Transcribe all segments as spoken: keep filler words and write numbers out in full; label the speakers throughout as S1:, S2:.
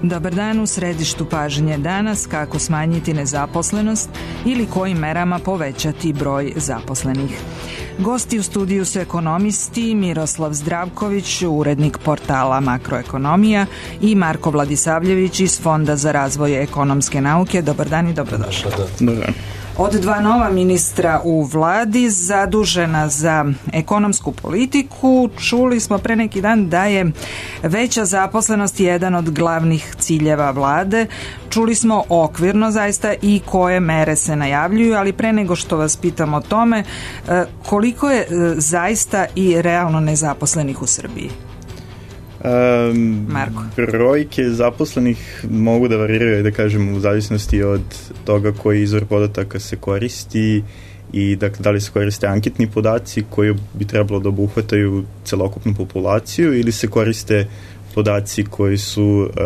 S1: Dobar dan, u središtu pažnje danas kako smanjiti nezaposlenost ili kojim merama povećati broj zaposlenih. Gosti u studiju su ekonomisti Miroslav Zdravković, urednik portala Makroekonomija, i Marko Vladisavljević iz Fonda za razvoj ekonomske nauke. Dobar dan i dobrodošli.
S2: Dobar dan.
S1: Od dva nova ministra u vladi zadužena za ekonomsku politiku, čuli smo pre neki dan da je veća zaposlenost jedan od glavnih ciljeva vlade. Čuli smo okvirno zaista i koje mere se najavljuju, ali pre nego što vas pitam o tome, koliko je zaista i realno nezaposlenih u Srbiji?
S2: Um,
S1: Marko.
S2: Brojke zaposlenih mogu da variraju, da kažem, u zavisnosti od toga koji izvor podataka se koristi i dakle, da li se koriste anketni podaci koji bi trebalo da obuhvataju celokupnu populaciju ili se koriste podaci koji su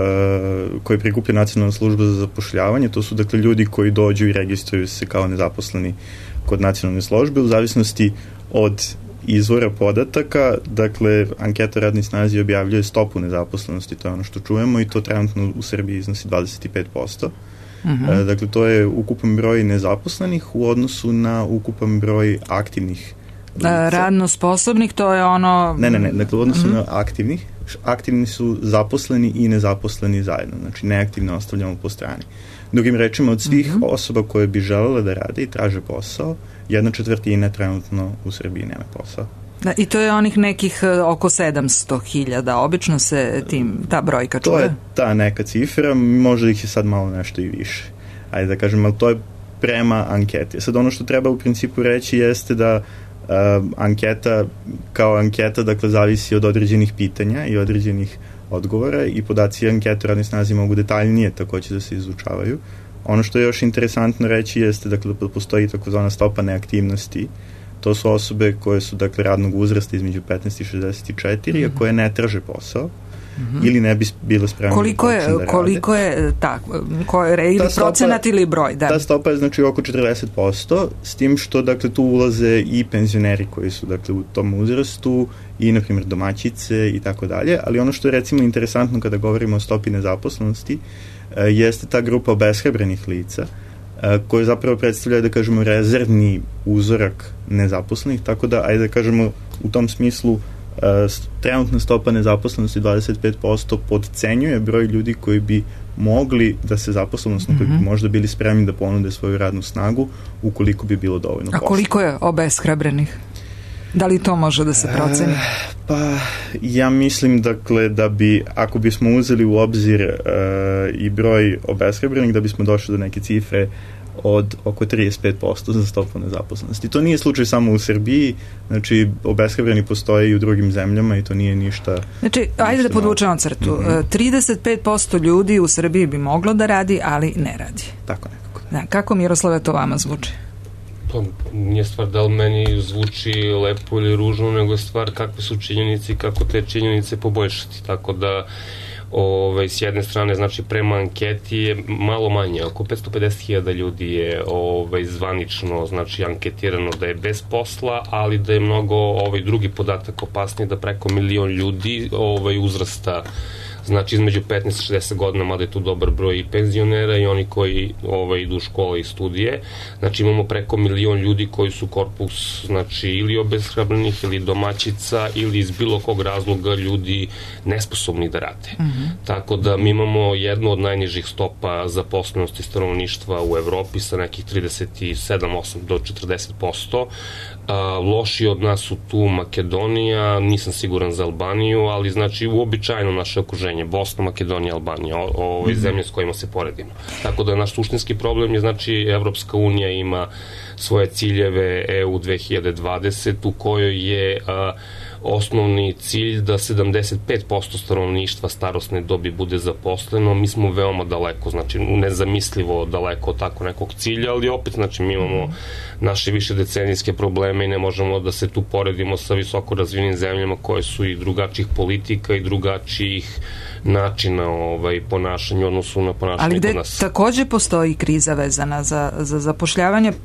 S2: uh, koji prikuplja Nacionalna služba za zapošljavanje. To su dakle ljudi koji dođu i registruju se kao nezaposleni kod Nacionalne službe u zavisnosti od izvora podataka. Dakle, anketa radnoj snazi objavljuje stopu nezaposlenosti, to je ono što čujemo, i to trenutno u Srbiji iznosi dvadeset pet posto. Uh-huh. Dakle, to je ukupan broj nezaposlenih u odnosu na ukupan broj aktivnih lica.
S1: Radno sposobnih, to je ono...
S2: Ne, ne, ne, dakle, u odnosu uh-huh. na aktivnih, aktivni su zaposleni i nezaposleni zajedno, znači neaktivne ostavljamo po strani. Drugim rečima, od svih uh-huh. osoba koje bi želele da rade i traže posao, jedna četvrtina trenutno u Srbiji nema posao.
S1: Da, i to je onih nekih oko sedamsto hiljada, obično se tim, ta brojka čuje?
S2: To je ta neka cifra, možda ih je sad malo nešto i više. Ajde da kažem, ali to je prema anketi. Sad ono što treba u principu reći jeste da uh, anketa kao anketa, dakle, zavisi od određenih pitanja i određenih odgovora i podaci ankete o radnoj snazi mogu detaljnije takođe da se izučavaju. Ono što je još interesantno reći jeste, dakle, da postoji takozvana stopa neaktivnosti. To su osobe koje su, dakle, radnog uzrasta između petnaest i šezdeset četiri, mm-hmm. a koje ne traže posao mm-hmm. ili ne bi bile spremne
S1: koliko je,
S2: da rade. Koliko je tako? Ko je, ili stopa, procenat ili broj? Da. Ta stopa je, znači, oko četrdeset posto, s tim što, dakle, tu ulaze i penzioneri koji su, dakle, u tom uzrastu i, na primjer, domaćice i tako dalje, ali ono što je, recimo, interesantno kada govorimo o stopi nezaposlenosti jeste ta grupa obeshrabrenih lica koje zapravo predstavljaju, da kažemo, rezervni uzorak nezaposlenih, tako da, ajde da kažemo, u tom smislu trenutna stopa nezaposlenosti dvadeset pet posto podcenjuje broj ljudi koji bi mogli da se zaposle, odnosno koji bi možda bili spremni da ponude svoju radnu snagu ukoliko bi bilo dovoljno posla.
S1: A koliko je obeshrabrenih? Da li to može da se proceni?
S2: Uh, pa, ja mislim, dakle, da bi, ako bismo uzeli u obzir uh, i broj obeshrabrenih, da bismo došli do neke cifre od oko trideset pet posto za stopu nezaposlenosti. To nije slučaj samo u Srbiji, znači obeshrabreni postoje i u drugim zemljama i to nije ništa...
S1: Znači, ajde da podvučemo crtu. Mm-hmm. trideset pet posto ljudi u Srbiji bi moglo da radi, ali ne radi.
S2: Tako nekako.
S1: Da, kako, Miroslave, to vama zvuči?
S3: To nije stvar da li meni zvuči lepo ili ružno, nego je stvar kakve su činjenice i kako te činjenice poboljšati. Tako da, ovaj, s jedne strane, znači, prema anketi je malo manje, oko petsto pedeset hiljada ljudi je ovaj, zvanično, znači, anketirano da je bez posla, ali da je mnogo ovaj, drugi podatak opasniji, da preko milion ljudi ovaj, uzrasta, znači, između petnaest i šezdeset godina, mada je tu dobar broj i penzionera i oni koji ovaj, idu u škole i studije. Znači, imamo preko milion ljudi koji su korpus, znači, ili obeshrabrenih, ili domaćica, ili iz bilo kog razloga ljudi nesposobni da rade. Mm-hmm. Tako da mi imamo jednu od najnižih stopa zaposlenosti stanovništva u Evropi sa nekih trideset sedam osam do četrdeset posto. A, loši od nas su tu Makedonija, nisam siguran za Albaniju, ali znači uobičajeno naše okruženje, Bosna, Makedonija, Albanija, ove zemlje s kojima se poredimo. Tako da naš suštinski problem je, znači, Evropska unija ima svoje ciljeve E U dve hiljade dvadeset u kojoj je a, osnovni cilj da sedamdeset pet posto stanovništva starosne dobi bude zaposleno. Mi smo veoma daleko, znači nezamislivo daleko od tako nekog cilja, ali opet, znači, mi imamo naše više decenijske probleme i ne možemo da se tu poredimo sa visoko razvijenim zemljama koje su i drugačijih politika i drugačijih načina ovaj, ponašanja, odnosu na ponašanje kod nas.
S1: Ali gde takođe postoji kriza vezana za, za zapošljavanje, posebno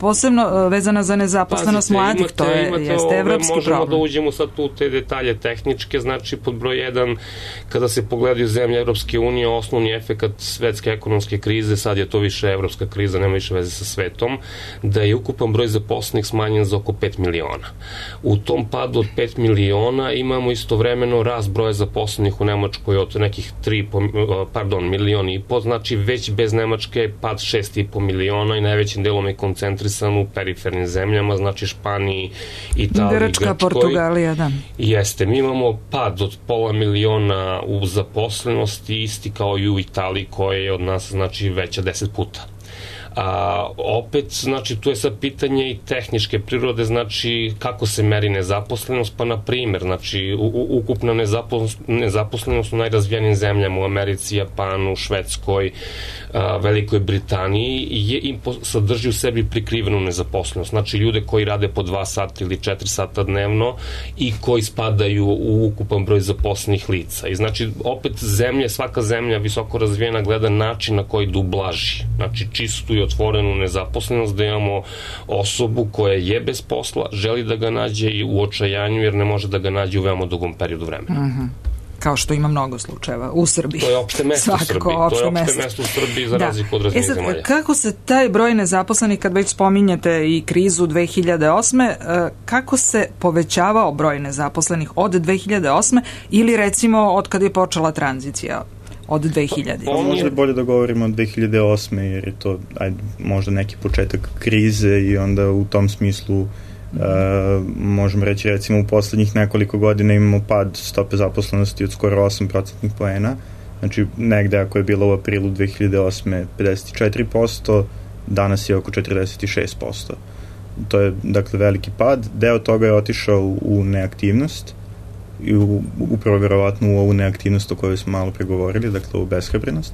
S1: posebno vezana za nezaposlenost
S3: Pazite,
S1: mladih,
S3: imate,
S1: to je,
S3: imate
S1: jeste
S3: ove,
S1: evropski
S3: možemo
S1: problem.
S3: da uđemo sad tu te detalje tehničke, znači pod broj jedan, kada se pogledaju zemlje Evropske unije, osnovni efekat svetske ekonomske krize, sad je to više evropska kriza, nema više veze sa svetom, da je ukupan broj zaposlenih smanjen za oko pet miliona. U tom padu od pet miliona imamo istovremeno rast broja zaposlenih u Nemačkoj od nekih tri, pardon, milion i po, znači već bez Nemačke je pad šest i po miliona i najvećim delom je koncentrisan u perifernim zemljama, znači Španiji, Italiji,
S1: Grčka,
S3: Grčkoj.
S1: Portugalija, da.
S3: Jeste, mi imamo pad od pola miliona u zaposlenosti, isti kao i u Italiji, koja je od nas, znači, veća deset puta. A, opet, znači, tu je sad pitanje i tehničke prirode, znači, kako se meri nezaposlenost, pa na primer, znači, u, u, ukupna nezaposlenost, nezaposlenost u najrazvijenim zemljama, u Americi, Japanu, Švedskoj, a, Velikoj Britaniji, je, im sadrži u sebi prikrivenu nezaposlenost, znači, ljude koji rade po dva sata ili četiri sata dnevno i koji spadaju u ukupan broj zaposlenih lica. I znači, opet, zemlje, svaka zemlja visoko razvijena gleda način na koji da ublaži, znači, čistu i otvorenu nezaposlenost, da imamo osobu koja je bez posla, želi da ga nađe i u očajanju, jer ne može da ga nađe u veoma dugom periodu vremena.
S1: Uh-huh. Kao što ima mnogo slučajeva u Srbiji.
S3: To je opšte mesto u Srbiji. To je opšte
S1: mesto,
S3: mesto u Srbiji za da. razliku od razvijenih zemalja.
S1: Kako se taj broj nezaposlenih, kad već spominjete i krizu dve hiljade osme, kako se povećavao broj nezaposlenih od dve hiljade osme ili recimo od kada je počela tranzicija? Od dve hiljade.
S2: Pa, možda bolje da govorimo od dve hiljade osme jer je to ajde, možda neki početak krize i onda u tom smislu uh, možemo reći recimo u poslednjih nekoliko godina imamo pad stope zaposlenosti od skoro osam procentnih poena. Znači negde ako je bilo u aprilu dve hiljade osme pedeset četiri posto, danas je oko četrdeset šest posto. To je dakle veliki pad. Deo toga je otišao u, u neaktivnost i u, upravo verovatno u ovu neaktivnost o kojoj smo malo pregovorili, dakle u beshrabrenost,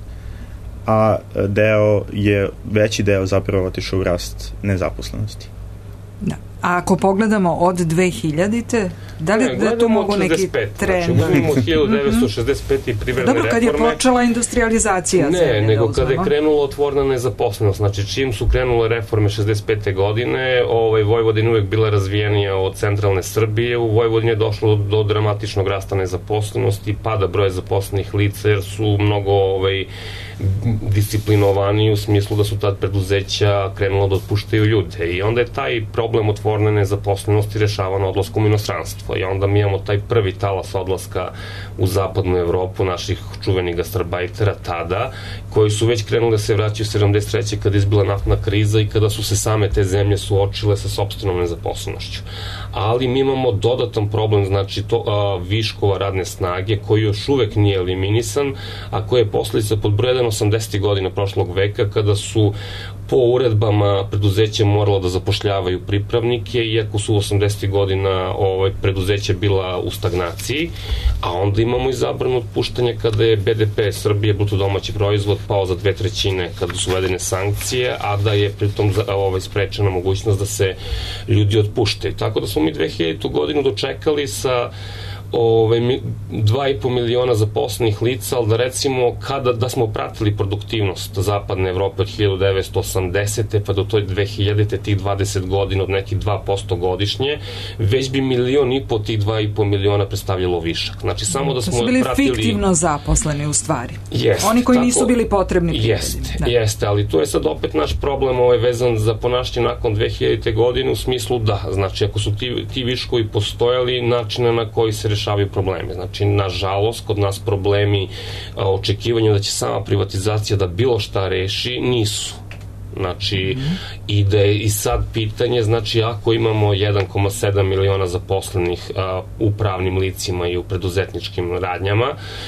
S2: a deo je, veći deo zapravo otišao u rast nezaposlenosti.
S1: Da. A ako pogledamo od dve hiljadite, da li ne, da tu mogu neki trend?
S3: Znači, uzmimo hiljadu devetsto šezdeset pete i privredne
S1: reforme. Dobro, kad je počela industrializacija.
S3: Ne, zemlje, nego da kada je krenula otvorena nezaposlenost. Znači, čim su krenule reforme šezdeset pete godine, ovaj, Vojvodina uvek bila razvijenija od centralne Srbije. U Vojvodini je došlo do dramatičnog rasta nezaposlenosti, pada broja zaposlenih lica, jer su mnogo ovaj, disciplinovani u smislu da su tad preduzeća krenula da otpuštaju ljude. I onda je taj problem otvorene nezaposlenosti rešavan odlaskom u inostranstvo. I onda mi imamo taj prvi talas odlaska u zapadnu Evropu naših čuvenih gastarbajtera tada, koji su već krenuli da se vraćaju sedamdeset treće kada je izbila naftna kriza i kada su se same te zemlje suočile sa sopstvenom nezaposlenošću. Ali mi imamo dodatan problem, znači to a, viškova radne snage koji još uvek nije eliminisan, a koji je posledica pod brojem osamdesetih godina prošlog veka kada su po uredbama preduzeće moralo da zapošljavaju pripravnike, iako su u osamdesetih godina ovaj, preduzeće bila u stagnaciji, a onda imamo i zabranu otpuštanja kada je be de pe Srbije, bruto domaći proizvod, pao za dve trećine kada su uvedene sankcije, a da je pritom ovaj, sprečena mogućnost da se ljudi otpuštaju. Tako da smo mi dve hiljadite godinu dočekali sa Ove, dva i po miliona zaposlenih lica, ali da recimo kada da smo pratili produktivnost zapadne Evrope od hiljadu devetsto osamdesete pa do toj dve hiljadite tih dvadeset godina od nekih dva posto godišnje, već bi milion i po tih dva i po miliona predstavljalo višak. Znači samo da smo
S1: pratili... To su bili
S3: pratili...
S1: fiktivno zaposleni u stvari.
S3: Jest,
S1: Oni koji
S3: tako,
S1: nisu bili potrebni.
S3: Jeste, da. jeste, ali to je sad opet naš problem ovaj vezan za ponašanje nakon dve hiljadite godine u smislu da, znači ako su ti, ti viškovi postojali, načina na koji se rešavaju probleme. Znači, nažalost, kod nas problemi očekivanja da će sama privatizacija da bilo šta reši, nisu. Znači, mm-hmm. i da je i sad pitanje, znači, ako imamo jedan zarez sedam miliona zaposlenih a, u pravnim licima i u preduzetničkim radnjama,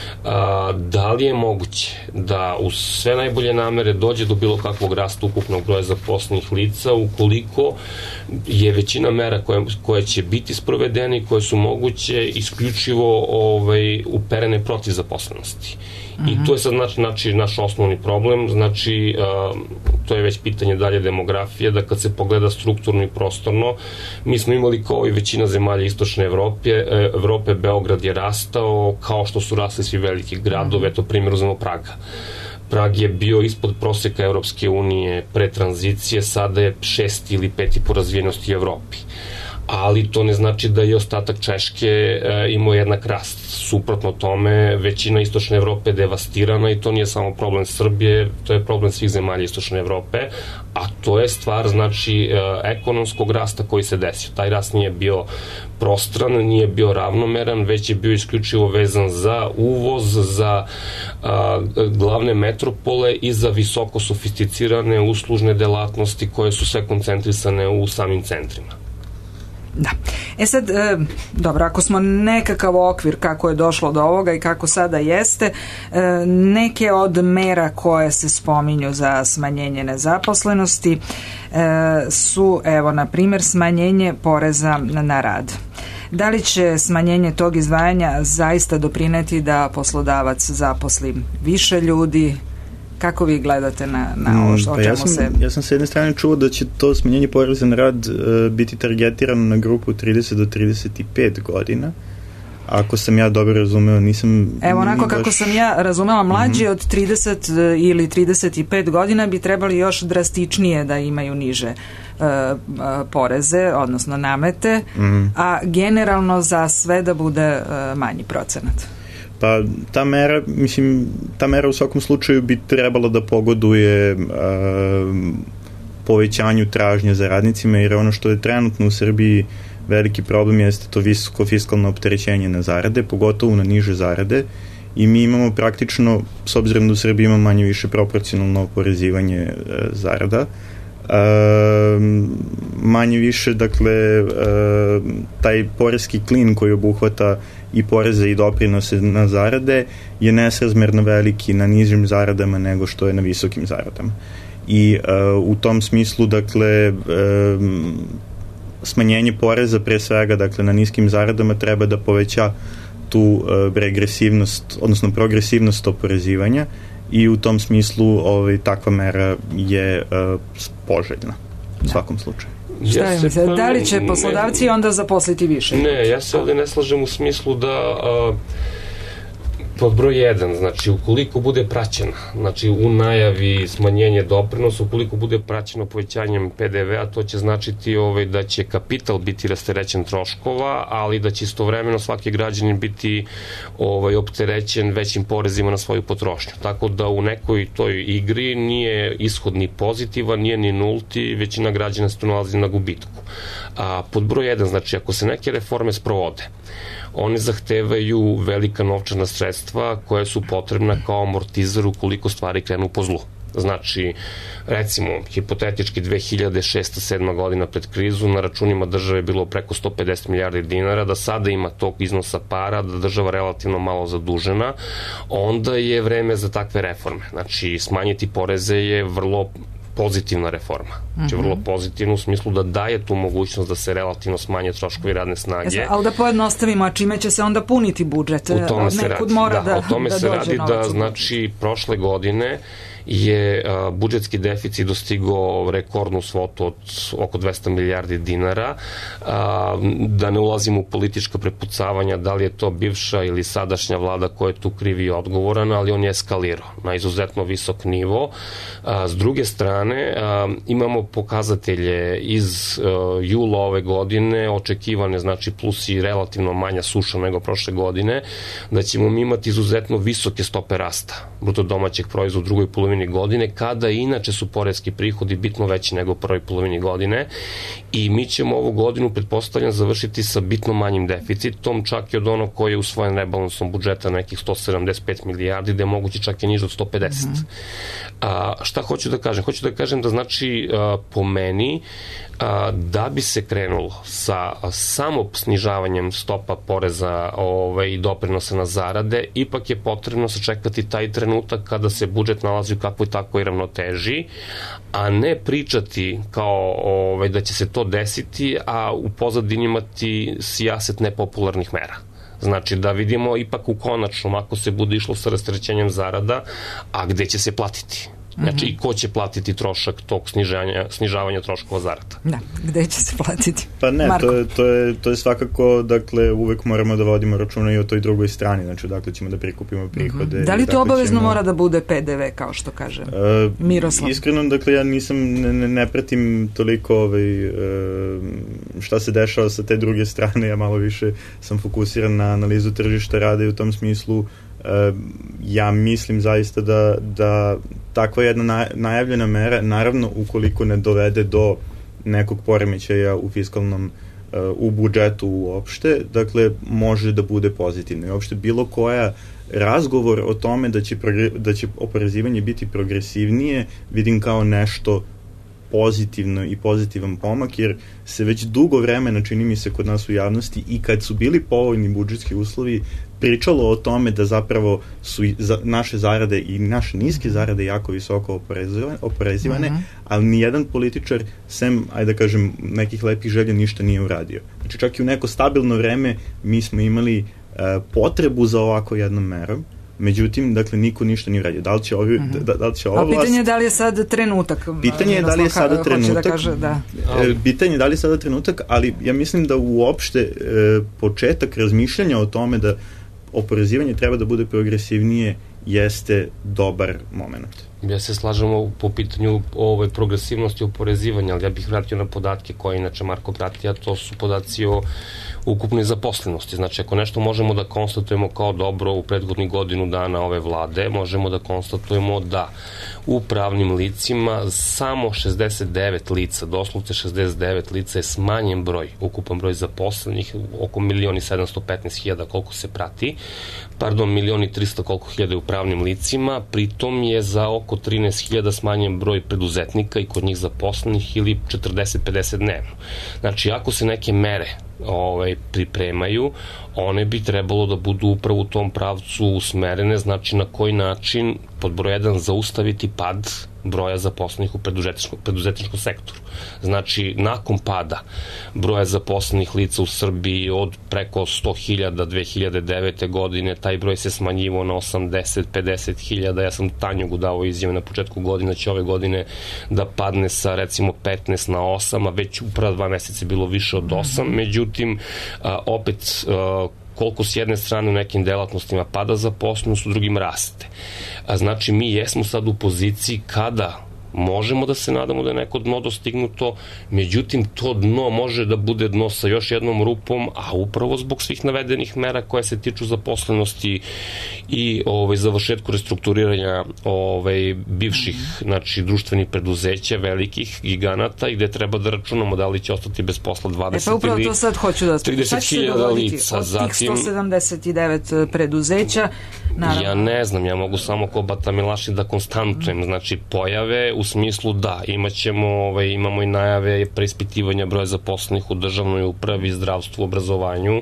S3: a, da li je moguće da uz sve najbolje namere dođe do bilo kakvog rasta ukupnog broja zaposlenih lica, ukoliko je većina mera koje, koje će biti sprovedene i koje su moguće isključivo ovaj, uperene protiv zaposlenosti. Mm-hmm. I to je sad znači, znači naš osnovni problem, znači a, to je već pitanje dalje demografije, da kad se pogleda strukturno i prostorno, mi smo imali kao i većina zemalja istočne Evrope, Evrope Beograd je rastao kao što su rasli svi veliki gradovi, eto primjer uzmemo Praga. Prag je bio ispod proseka Evropske unije pre tranzicije, sada je šest ili peti po razvijenosti u Evropi. Ali to ne znači da je ostatak Češke e, imao jednak rast. Suprotno tome, većina istočne Evrope je devastirana i to nije samo problem Srbije, to je problem svih zemalja istočne Evrope, a to je stvar, znači, e, ekonomskog rasta koji se desio. Taj rast nije bio prostran, nije bio ravnomeran, već je bio isključivo vezan za uvoz, za a, glavne metropole i za visoko sofisticirane uslužne delatnosti koje su sve koncentrisane u samim centrima.
S1: Da. E sad, e, dobro, ako smo nekakav okvir kako je došlo do ovoga i kako sada jeste, e, neke od mera koje se spominju za smanjenje nezaposlenosti e, su, evo, na primjer, smanjenje poreza na rad. Da li će smanjenje tog izdvajanja zaista doprineti da poslodavac zaposli više ljudi? Kako vi gledate na, na ovo što, o čemu
S2: ja sam,
S1: se...
S2: Ja sam s jedne strane čuo da će to smanjenje poreza na rad uh, biti targetirano na grupu trideset do trideset pet godina. Ako sam ja dobro razumeo, nisam...
S1: Evo, onako
S2: baš...
S1: kako sam ja razumela, mlađi mm-hmm. od trideset ili trideset pet godina bi trebali još drastičnije da imaju niže uh, uh, poreze, odnosno namete, mm-hmm. a generalno za sve da bude uh, manji procenat.
S2: Pa ta mera, mislim, ta mera u svakom slučaju bi trebala da pogoduje uh, povećanju tražnje za radnicima, jer ono što je trenutno u Srbiji veliki problem jeste to visoko fiskalno opterećenje na zarade, pogotovo na niže zarade, i mi imamo praktično, s obzirom da u Srbiji ima manje više proporcionalno oporezivanje uh, zarada, Uh, manje više, dakle, uh, taj poreski klin koji obuhvata i poreze i doprinose na zarade je nesrazmerno veliki na nižim zaradama nego što je na visokim zaradama. I uh, u tom smislu, dakle, uh, smanjenje poreza pre svega, dakle, na niskim zaradama treba da poveća tu uh, regresivnost, odnosno progresivnost oporezivanja, i u tom smislu ovaj, takva mera je uh, poželjna u svakom slučaju.
S1: Šta je misle? Da li će poslodavci ne, onda zaposliti više?
S3: Ne, ja se ovde ne slažem u smislu da uh, pod broj jedan, znači ukoliko bude praćena, znači u najavi smanjenje doprinosa, ukoliko bude praćeno povećanjem P D V-a, to će značiti ovaj, da će kapital biti rasterećen troškova, ali da će istovremeno svaki građanin biti ovaj, opterećen većim porezima na svoju potrošnju. Tako da u nekoj toj igri nije ishod ni pozitivan, nije ni nulti, većina građana se tu nalazi na gubitku. A pod broj jedan, znači ako se neke reforme sprovode, one zahtevaju velika novčana sredstva koje su potrebna kao amortizer ukoliko stvari krenu po zlu. Znači, recimo, hipotetički dve hiljade šesta sedma godina pred krizu na računima države je bilo preko sto pedeset milijardi dinara, da sada ima tog iznosa para, da država relativno malo zadužena, onda je vreme za takve reforme. Znači, smanjiti poreze je vrlo pozitivna reforma. Znači, vrlo pozitivna u smislu da daje tu mogućnost da se relativno smanje troškovi radne snage.
S1: Ali da pojednostavimo, a čime će se onda puniti budžet?
S3: U tome se radi.
S1: Mora da,
S3: da, o tome
S1: da
S3: se radi da,
S1: novac.
S3: znači, prošle godine je a, budžetski deficit dostigao rekordnu svotu od oko dvesta milijardi dinara. A, da ne ulazimo u politička prepucavanja da li je to bivša ili sadašnja vlada koja je tu krivi i odgovorana, ali on je eskalirao na izuzetno visok nivo. A, s druge strane, a, imamo pokazatelje iz a, jula ove godine, očekivane, znači, plus i relativno manja suša nego prošle godine, da ćemo mi imati izuzetno visoke stope rasta bruto domaćeg proizvoda u drugoj polovini godine, kada inače su poreski prihodi bitno veći nego u prvoj polovini godine, i mi ćemo ovu godinu, pretpostavljam, završiti sa bitno manjim deficitom, čak i od onog koji je usvojen rebalansom budžeta nekih sto sedamdeset pet milijardi, da je moguće čak i niže od sto pedeset. Mm-hmm. A, šta hoću da kažem? Hoću da kažem da, znači, a, po meni, a, da bi se krenulo sa a, samo snižavanjem stopa poreza ovaj, i doprinosa na zarade, ipak je potrebno sačekati taj trenutak kada se budžet nalazi u kakvoj takvoj ravnoteži, a ne pričati kao ovaj, da će se to desiti, a u pozadini imati sijaset nepopularnih mera. Znači da vidimo ipak u konačnom, ako se bude išlo sa rasterećenjem zarada, a gde će se platiti. Znači, i ko će platiti trošak tog snižavanja, snižavanja troškova zarada?
S1: Da, gde će se platiti?
S2: Pa ne, to je, to, je, to je svakako, dakle, uvek moramo da vodimo računa i o toj drugoj strani, znači, dakle, ćemo da prikupimo prihode.
S1: Mm-hmm. Da li to
S2: dakle,
S1: obavezno
S2: ćemo...
S1: mora da bude P D V, kao što kaže uh, Miroslav?
S2: Iskreno, dakle, ja nisam, ne, ne pratim toliko ovaj, uh, šta se dešava sa te druge strane, ja malo više sam fokusiran na analizu tržišta rada i u tom smislu uh, ja mislim zaista da, da takva jedna najavljena mera, naravno ukoliko ne dovede do nekog poremećaja u fiskalnom, u budžetu uopšte, dakle, može da bude pozitivno. I uopšte bilo koja razgovor o tome da će, da će oporezivanje biti progresivnije vidim kao nešto pozitivno i pozitivan pomak, jer se već dugo vremena, čini mi se kod nas u javnosti, i kad su bili povoljni budžetski uslovi, pričalo o tome da zapravo su naše zarade i naše niske zarade jako visoko oporezivane, uh-huh. ali nijedan političar, sem, ajde da kažem, nekih lepih želja ništa nije uradio. Znači, čak i u neko stabilno vreme mi smo imali uh, potrebu za ovako jednom merom, međutim, dakle, niko ništa nije uradio. Da li će, ovi, uh-huh. da, da li će ova vlast...
S1: A pitanje je da li je sad trenutak?
S2: Pitanje je da li je sada trenutak.
S1: Da kaže, da.
S2: Pitanje je da li je sada trenutak, ali ja mislim da uopšte e, početak razmišljanja o tome da oporezivanje treba da bude progresivnije jeste dobar moment.
S3: Ja se slažem po pitanju ove progresivnosti oporezivanja, ali ja bih vratio na podatke koje inače Marko prati, a to su podaci o ukupnoj zaposlenosti. Znači, ako nešto možemo da konstatujemo kao dobro u prethodnih godinu dana ove vlade, možemo da konstatujemo da u pravnim licima samo šezdeset devet lica, doslovce šezdeset devet lica je smanjen broj, ukupan broj zaposlenih, oko milion i sedamsto petnaest hiljada koliko se prati, pardon, milion i trista koliko hiljada u pravnim licima, pritom je za oko trinaest hiljada smanjen broj preduzetnika i kod njih zaposlenih ili četrdeset do pedeset dnevno. Znači, ako se neke mere ovaj, pripremaju, one bi trebalo da budu upravo u tom pravcu usmerene, znači na koji način pod broj jedan zaustaviti pad broja zaposlenih u preduzetničkom, preduzetničkom sektoru. Znači, nakon pada broja zaposlenih lica u Srbiji od preko sto hiljada dve hiljade devete. godine, taj broj se smanjivo na osamdeset do pedeset hiljada. Ja sam Tanjugu dao izjave na početku godine, će ove godine da padne sa recimo petnaest na osam, a već u prva dva meseca je bilo više od osam. Međutim, a, opet a, koliko s jedne strane u nekim delatnostima pada zaposlenost, u drugim raste. A znači, mi jesmo sad u poziciji kada možemo da se nadamo da je neko dno dostignuto, međutim, to dno može da bude dno sa još jednom rupom, a upravo zbog svih navedenih mera koje se tiču zaposlenosti i ovaj, završetku restrukturiranja ovaj, bivših, znači, društvenih preduzeća, velikih giganata, i gde treba da računamo da li će ostati bez posla dvadeset
S1: e, pa
S3: ili
S1: to sad hoću da
S3: trideset hiljada lica.
S1: Od tih sto sedamdeset devet preduzeća, naravno.
S3: Ja ne znam, ja mogu samo ko Bata Milaši da konstantujem, znači, pojave u smislu da imaćemo, ovaj, imamo i najave preispitivanja broja zaposlenih u državnoj upravi, zdravstvu, obrazovanju,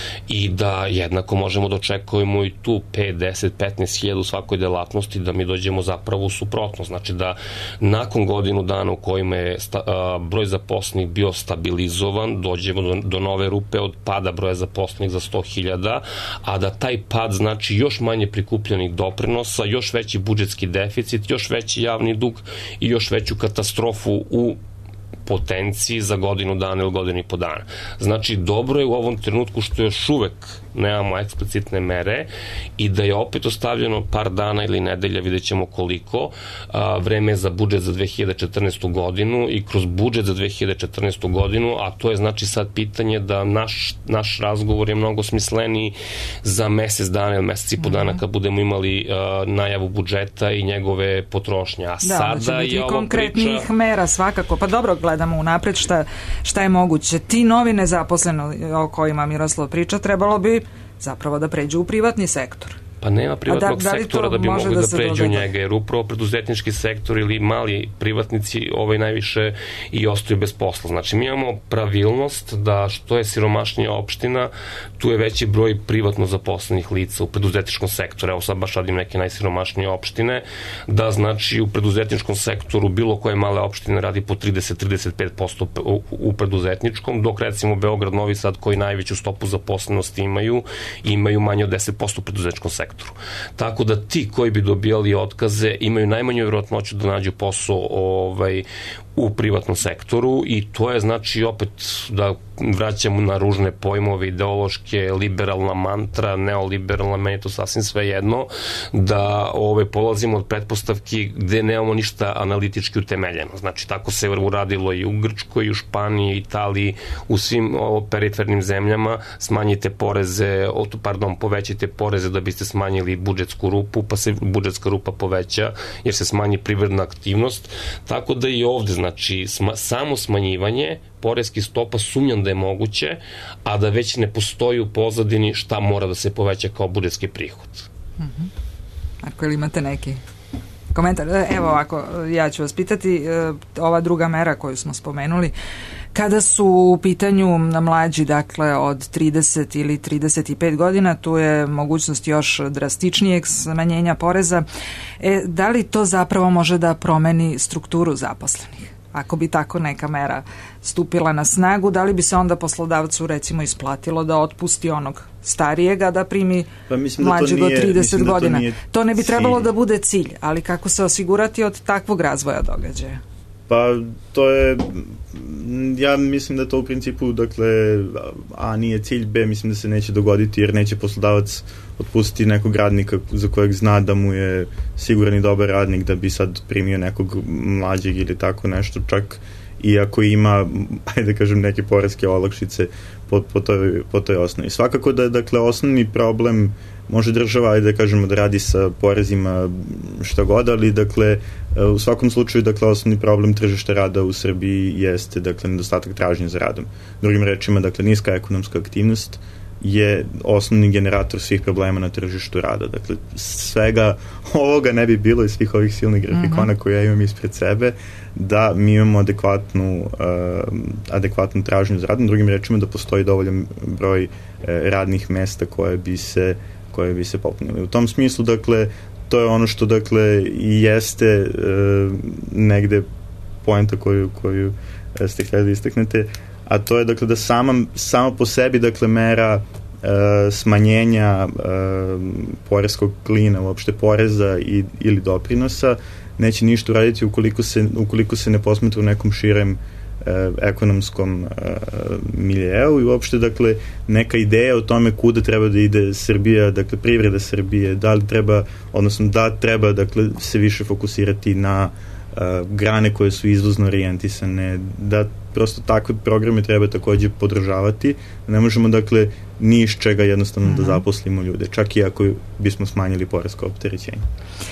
S3: i da jednako možemo da očekujemo i tu pet, deset, petnaest hiljada u svakoj delatnosti, da mi dođemo zapravo u suprotnost. Znači da nakon godinu dana u kojima je sta, a, broj zaposlenih bio stabilizovan, dođemo do, do nove rupe od pada broja zaposlenih za sto hiljada, a da taj pad znači još manje prikupljenih doprinosa, još veći budžetski deficit, još veći javni dug i još veću katastrofu u potenciji za godinu dana ili godinu i po dana. Znači, dobro je u ovom trenutku što još uvek nemamo eksplicitne mere i da je opet ostavljeno par dana ili nedelja, vidjet ćemo koliko, a, vreme za budžet za dve hiljade četrnaestu. godinu i kroz budžet za dve hiljade četrnaestu. godinu, a to je znači sad pitanje da naš, naš razgovor je mnogo smisleniji za mesec dana ili mesec i po dana kad budemo imali a, najavu budžeta i njegove potrošnje. A
S1: da,
S3: sada
S1: da
S3: je ovo
S1: konkretnih
S3: priča...
S1: mera svakako. Pa dobro, gledamo unapred šta, šta je moguće. Ti novi nezaposleni o kojima Miroslav priča trebalo bi zapravo da pređu u privatni sektor.
S3: Pa nema privatnog
S1: da, da
S3: sektora da bi mogli da, da pređu
S1: dodada?
S3: njega, jer upravo preduzetnički sektor ili mali privatnici ovaj najviše i ostaju bez posla. Znači, mi imamo pravilnost da što je siromašnija opština, tu je veći broj privatno zaposlenih lica u preduzetničkom sektoru. Evo sad baš radim neke najsiromašnije opštine, da znači u preduzetničkom sektoru bilo koje male opštine radi po trideset do trideset pet posto u preduzetničkom, dok recimo Beograd, Novi Sad koji najveću stopu zaposlenosti imaju, imaju manje od deset posto u preduzetničkom sektoru. sektoru. Tako da ti koji bi dobijali otkaze imaju najmanju vjerojatnoću da nađu posao ovaj, u privatnom sektoru i to je znači opet da vraćamo na ružne pojmove ideološke, liberalna mantra, neoliberalna, meni je to sasvim sve jedno, da ove, polazimo od pretpostavki gde nemamo ništa analitički utemeljeno. Znači, tako se uradilo i u Grčkoj, i u Španiji, Italiji, u svim ovo, perifernim zemljama, smanjite poreze, pardon, povećite poreze da biste smanjili budžetsku rupu, pa se budžetska rupa poveća, jer se smanji privredna aktivnost, tako da i ovde, znači, sma, samo smanjivanje poreskih stopa sumnjam da je moguće, a da već ne postoji u pozadini šta mora da se poveća kao budžetski prihod.
S1: Mm-hmm. Ako ili imate neki komentar? Evo ovako, ja ću vas pitati, ova druga mera koju smo spomenuli, kada su u pitanju mlađi, dakle od trideset ili trideset pet godina, tu je mogućnost još drastičnijeg smanjenja poreza. E, da li to zapravo može da promeni strukturu zaposlenih? Ako bi tako neka mera stupila na snagu, da li bi se onda poslodavcu recimo isplatilo da otpusti onog starijega da primi
S2: pa
S1: mlađeg
S2: da
S1: od trideset godina?
S2: To,
S1: to ne bi trebalo cilj. Da bude cilj, ali kako se osigurati od takvog razvoja događaja?
S2: Pa to je, ja mislim da to u principu, dakle, A nije cilj, B mislim da se neće dogoditi jer neće poslodavac otpustiti nekog radnika za kojeg zna da mu je siguran i dobar radnik da bi sad primio nekog mlađeg ili tako nešto, čak i ako ima, ajde da kažem, neke poreske olakšice po, po, toj, po toj osnovi. Svakako da je, dakle, osnovni problem može država, ajde da kažemo, da radi sa porezima šta god, ali, dakle, u svakom slučaju, dakle, osnovni problem tržišta rada u Srbiji jeste, dakle, nedostatak tražnje za radom. Drugim rečima, dakle, niska ekonomska aktivnost je osnovni generator svih problema na tržištu rada. Dakle, svega ovoga ne bi bilo i svih ovih silnih grafikona mm-hmm. koje ja imam ispred sebe, da mi imamo adekvatnu, uh, adekvatnu tražnju za radom. Drugim rečima, da postoji dovoljan broj uh, radnih mesta koje bi se koje bi se popunili. U tom smislu, dakle, to je ono što, dakle, i jeste uh, negde poenta koju, koju ste htjeli da istaknete, a to je, dakle, da sama, sama po sebi, dakle, mera uh, smanjenja uh, poreskog klina, uopšte poreza i, ili doprinosa, neće ništa uraditi ukoliko se, ukoliko se ne posmatra u nekom širem ekonomskom miljeu i uopšte, dakle, neka ideja o tome kuda treba da ide Srbija, dakle, privreda Srbije, da li treba, odnosno da treba, dakle, se više fokusirati na uh, grane koje su izvozno orijentisane, da prosto takve programe treba takođe podržavati. Ne možemo, dakle, ni iz čega jednostavno mm-hmm. da zaposlimo ljude, čak i ako bismo smanjili poresko opterećenje.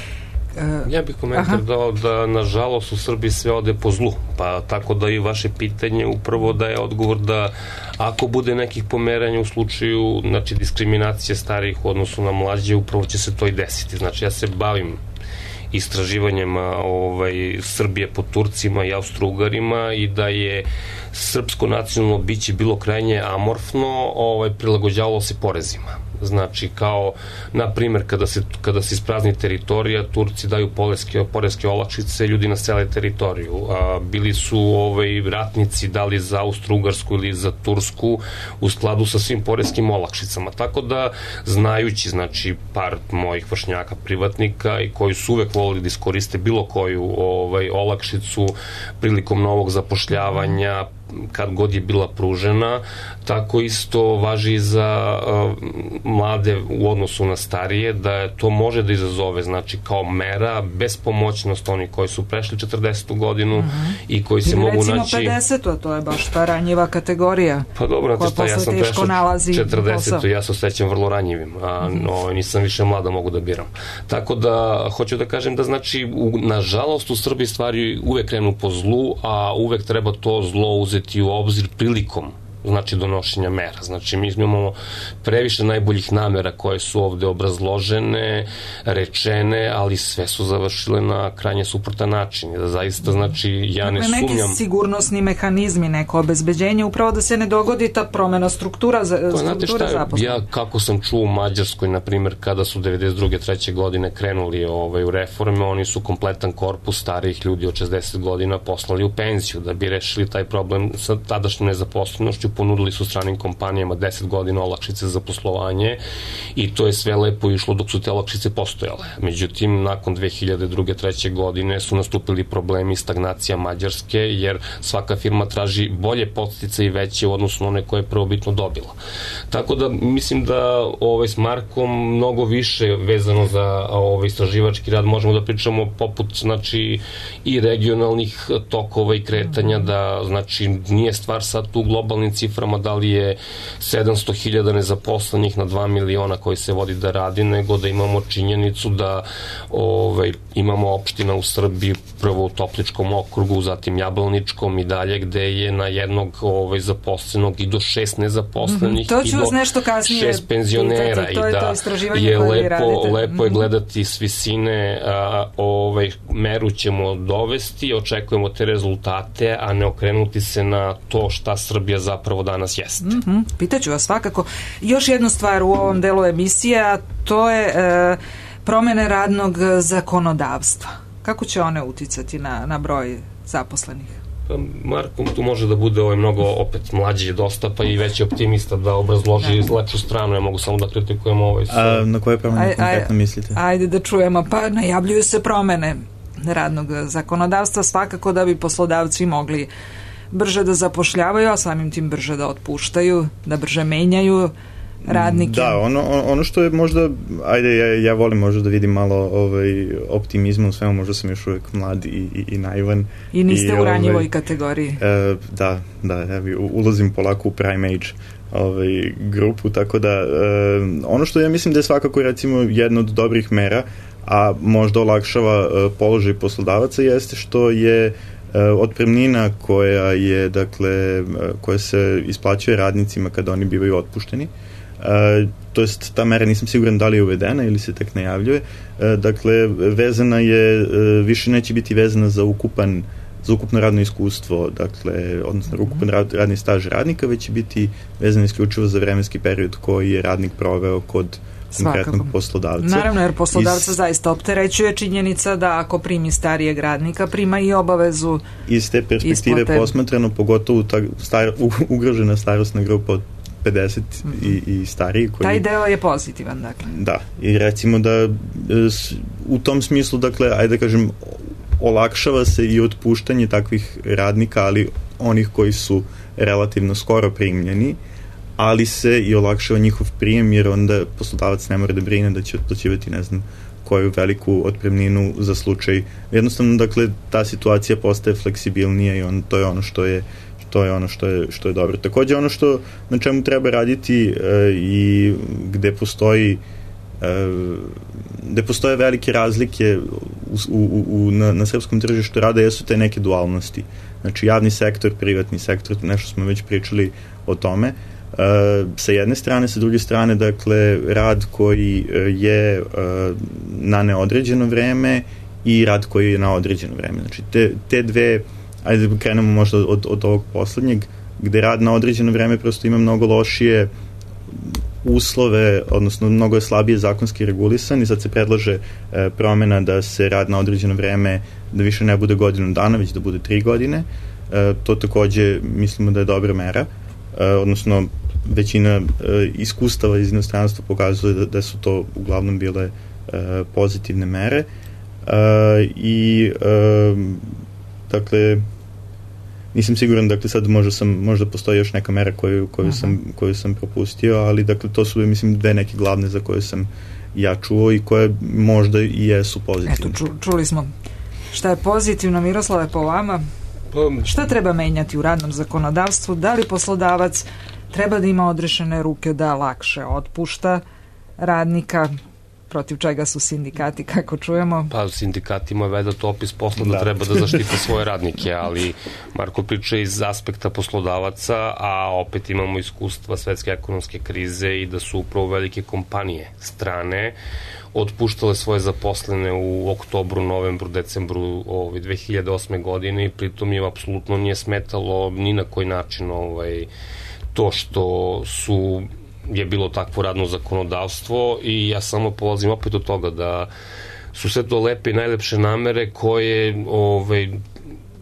S3: Ja bih komentar dao da nažalost u Srbiji sve ode po zlu, pa tako da i vaše pitanje upravo da je odgovor da ako bude nekih pomeranja u slučaju, znači, diskriminacije starijih u odnosu na mlađe, upravo će se to i desiti. Znači, ja se bavim istraživanjima ovaj, Srbije po Turcima i Austro-Ugarima i da je srpsko nacionalno biće bilo krajnje amorfno, ovaj, prilagođavalo se porezima. Znači, kao, na primjer, kada se, kada se isprazni teritorija, Turci daju poreske, poreske olakšice, ljudi nasele teritoriju. A, bili su ovaj, ratnici dali za Austro-Ugarsku ili za Tursku u skladu sa svim poreskim olakšicama. Tako da, znajući, znači, par mojih vršnjaka privatnika i koji su uvek volili da iskoriste bilo koju ovaj, olakšicu prilikom novog zapošljavanja, kad god je bila pružena, tako isto važi i za uh, mlade u odnosu na starije, da to može da izazove, znači, kao mera, bespomoćnost onih koji su prešli četrdesetu godinu mm-hmm. i koji se ili mogu naći...
S1: recimo pedesetu, to je baš ta ranjiva kategorija.
S3: Pa dobro, znate šta, ja sam prešao četrdesetu, ja se osjećam vrlo ranjivim, a mm-hmm. no, nisam više mlada, mogu da biram. Tako da, hoću da kažem da, znači, u, nažalost, u Srbiji stvari uvek krenu po zlu, a uvek treba to zlo uzeti u obzir prilikom, znači, donošenja mera. Znači, mi imamo previše najboljih namera koje su ovde obrazložene, rečene, ali sve su završile na krajnje suprotan način. Da zaista, znači, ja ne sumnjam...
S1: Neki sigurnosni mehanizmi, neko obezbeđenje, upravo da se ne dogodi ta promena struktura, za,
S3: pa,
S1: struktura zaposlenih.
S3: Ja, kako sam čuo u Mađarskoj, na primjer, kada su devedeset druge treće godine krenuli ovaj, u reforme, oni su kompletan korpus starijih ljudi od šezdeset godina poslali u penziju, da bi rešili taj problem sa tadašnjom nezaposlenošću ponudili su stranim kompanijama deset godina olakšice za poslovanje i to je sve lepo išlo dok su te olakšice postojale. Međutim, nakon dve hiljade druge treće godine su nastupili problemi stagnacija Mađarske, jer svaka firma traži bolje podstice i veće u odnosu na one koje je prvobitno dobila. Tako da mislim da ovaj, s Markom mnogo više vezano za ovaj, istraživački rad možemo da pričamo poput znači i regionalnih tokova i kretanja, da znači nije stvar sad tu u globalnim ciframa da li je sedamsto hiljada nezaposlenih na dva miliona koji se vodi da radi, nego da imamo činjenicu da ovaj, imamo opština u Srbiji, prvo u Topličkom okrugu, zatim Jablaničkom i dalje, gde je na jednog ovaj, zaposlenog i do šest nezaposlenih
S1: mm-hmm.
S3: i do šest penzionera i,
S1: to
S3: i
S1: da
S3: je lepo, lepo je gledati s visine a, ovaj, meru ćemo dovesti, očekujemo te rezultate, a ne okrenuti se na to šta Srbija zapravo danas jeste.
S1: Mm-hmm. Pitaću vas svakako. Još jednu stvar u ovom delu emisije, a to je e, promene radnog zakonodavstva. Kako će one uticati na, na broj zaposlenih?
S3: Marko tu može da bude ovaj mnogo opet mlađi dosta, pa i veći optimista da obrazloži da. lepšu stranu, ja mogu samo da kritikujem ovaj sve.
S2: A na koje promene konkretno mislite?
S1: Ajde da čujemo, pa najavljuju se promene radnog zakonodavstva svakako da bi poslodavci mogli brže da zapošljavaju, a samim tim brže da otpuštaju, da brže menjaju radnike.
S2: Da, ono, ono što je možda, ajde, ja, ja volim možda da vidim malo ovaj, optimizma u svemu, možda sam još uvijek mlad i, i, i naivan.
S1: I niste I, u ranjivoj ovaj, kategoriji.
S2: E, da, da, ja ulazim polako u prime age ovaj, grupu, tako da e, ono što ja mislim da je svakako recimo jedna od dobrih mera, a možda olakšava e, položaj poslodavaca, jeste što je otpremnina koja je, dakle, koja se isplaćuje radnicima kada oni bivaju otpušteni. E, to jest, ta mera nisam siguran da li je uvedena ili se tek najavljuje. E, dakle, vezana je, više neće biti vezana za ukupan za ukupno radno iskustvo, dakle, odnosno ukupan rad, radni staž radnika, već će biti vezan isključivo za vremenski period koji je radnik proveo kod konkretnog Svakako. poslodavca.
S1: Naravno, jer poslodavca iz, zaista opterećuje činjenica da ako primi starijeg radnika, prima i obavezu
S2: iz te perspektive isplate. Posmatrano, pogotovo ta star, ugrožena starosna grupa od pedeset mm-hmm. i, i stariji. Koji,
S1: taj deo je pozitivan, dakle.
S2: Da, i recimo da u tom smislu, dakle, ajde da kažem, olakšava se i otpuštanje takvih radnika, ali onih koji su relativno skoro primljeni, ali se i olakšava njihov prijem, jer onda poslodavac ne mora da brine da će otplaćivati, ne znam, koju veliku otpremninu za slučaj. Jednostavno, dakle, ta situacija postaje fleksibilnija i on, to je ono što je to je ono što je, što je dobro. Takođe, ono što, na čemu treba raditi e, i gde postoji e, gde postoje velike razlike u, u, u, na, na srpskom tržištu rada jesu te neke dualnosti. Znači, javni sektor, privatni sektor, nešto smo već pričali o tome. Uh, sa jedne strane, sa druge strane, dakle, rad koji uh, je uh, na neodređeno vreme i rad koji je na određeno vreme. Znači, te, te dve, ajde da krenemo možda od, od ovog poslednjeg, gde rad na određeno vreme prosto ima mnogo lošije uslove, odnosno mnogo je slabije zakonski regulisan i sad se predlaže uh, promena da se rad na određeno vreme, da više ne bude godinu dana, već da bude tri godine. Uh, to takođe mislimo da je dobra mera. Uh, odnosno većina uh, iskustava iz inostranstva pokazuje da, da su to uglavnom bile uh, pozitivne mere uh, i uh, dakle nisam siguran, dakle sad možda sam možda postoji još neka mera koju, koju, uh-huh. sam, koju sam propustio, ali dakle to su mislim dve neke glavne za koje sam ja čuo i koje možda i jesu pozitivne.
S1: Eto, ču, čuli smo šta je pozitivno. Miroslave, po vama? Šta treba menjati u radnom zakonodavstvu? Da li poslodavac treba da ima odrešene ruke da lakše otpušta radnika, protiv čega su sindikati, kako čujemo?
S3: Pa sindikatima je vedat opis posla da, da treba da zaštite svoje radnike, ali Marko priča iz aspekta poslodavaca, a opet imamo iskustva svetske ekonomske krize i da su upravo velike kompanije strane otpuštale svoje zaposlene u oktobru, novembru, decembru ovaj, dve hiljade osme godine i pritom im apsolutno nije smetalo ni na koji način ovaj, to što su je bilo takvo radno zakonodavstvo i ja samo polazim opet od toga da su sve to lepe i najlepše namere koje ovaj,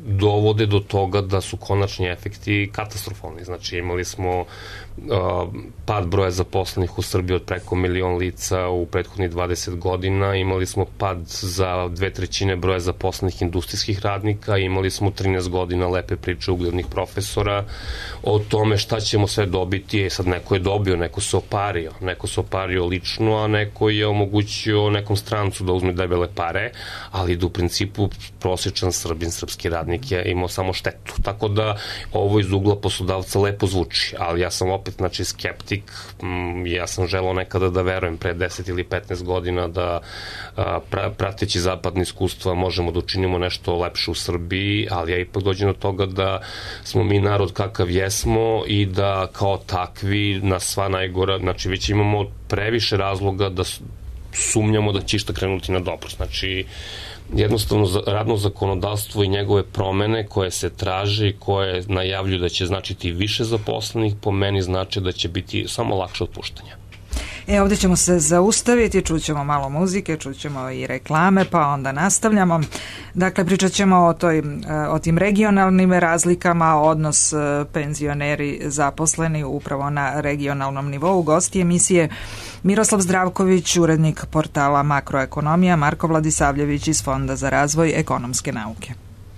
S3: dovode do toga da su konačni efekti katastrofalni. Znači imali smo uh, pad broja zaposlenih u Srbiji od preko milion lica u prethodnih dvadeset godina, imali smo pad za dve trećine broja zaposlenih industrijskih radnika, imali smo trinaest godina lepe priče uglednih profesora o tome šta ćemo sve dobiti. E sad neko je dobio, neko se opario, neko se opario lično, a neko je omogućio nekom strancu da uzme debele pare, ali da u principu prosječan Srbin, srpski radnik je imao samo štetu. Tako da ovo iz ugla poslodavca lepo zvuči, ali ja sam opet, znači, skeptik. Ja sam želeo nekada da verujem pre deset ili petnaest godina da pra, prateći zapadne iskustva možemo da učinimo nešto lepše u Srbiji, ali ja ipak dođem do toga da smo mi narod kakav jesmo i da kao takvi na sva najgora, znači već imamo previše razloga da sumnjamo da će išta krenuti na dobro. Znači, jednostavno radno zakonodavstvo i njegove promene koje se traže i koje najavljuju da će značiti više zaposlenih, po meni znači da će biti samo lakše otpuštanja.
S1: E, ovdje ćemo se zaustaviti, čućemo malo muzike, čućemo i reklame, pa onda nastavljamo. Dakle, pričat ćemo o, toj, o tim regionalnim razlikama, odnos penzioneri zaposleni upravo na regionalnom nivou. Gosti emisije Miroslav Zdravković, urednik portala Makroekonomija, Marko Vladisavljević iz Fonda za razvoj ekonomske nauke.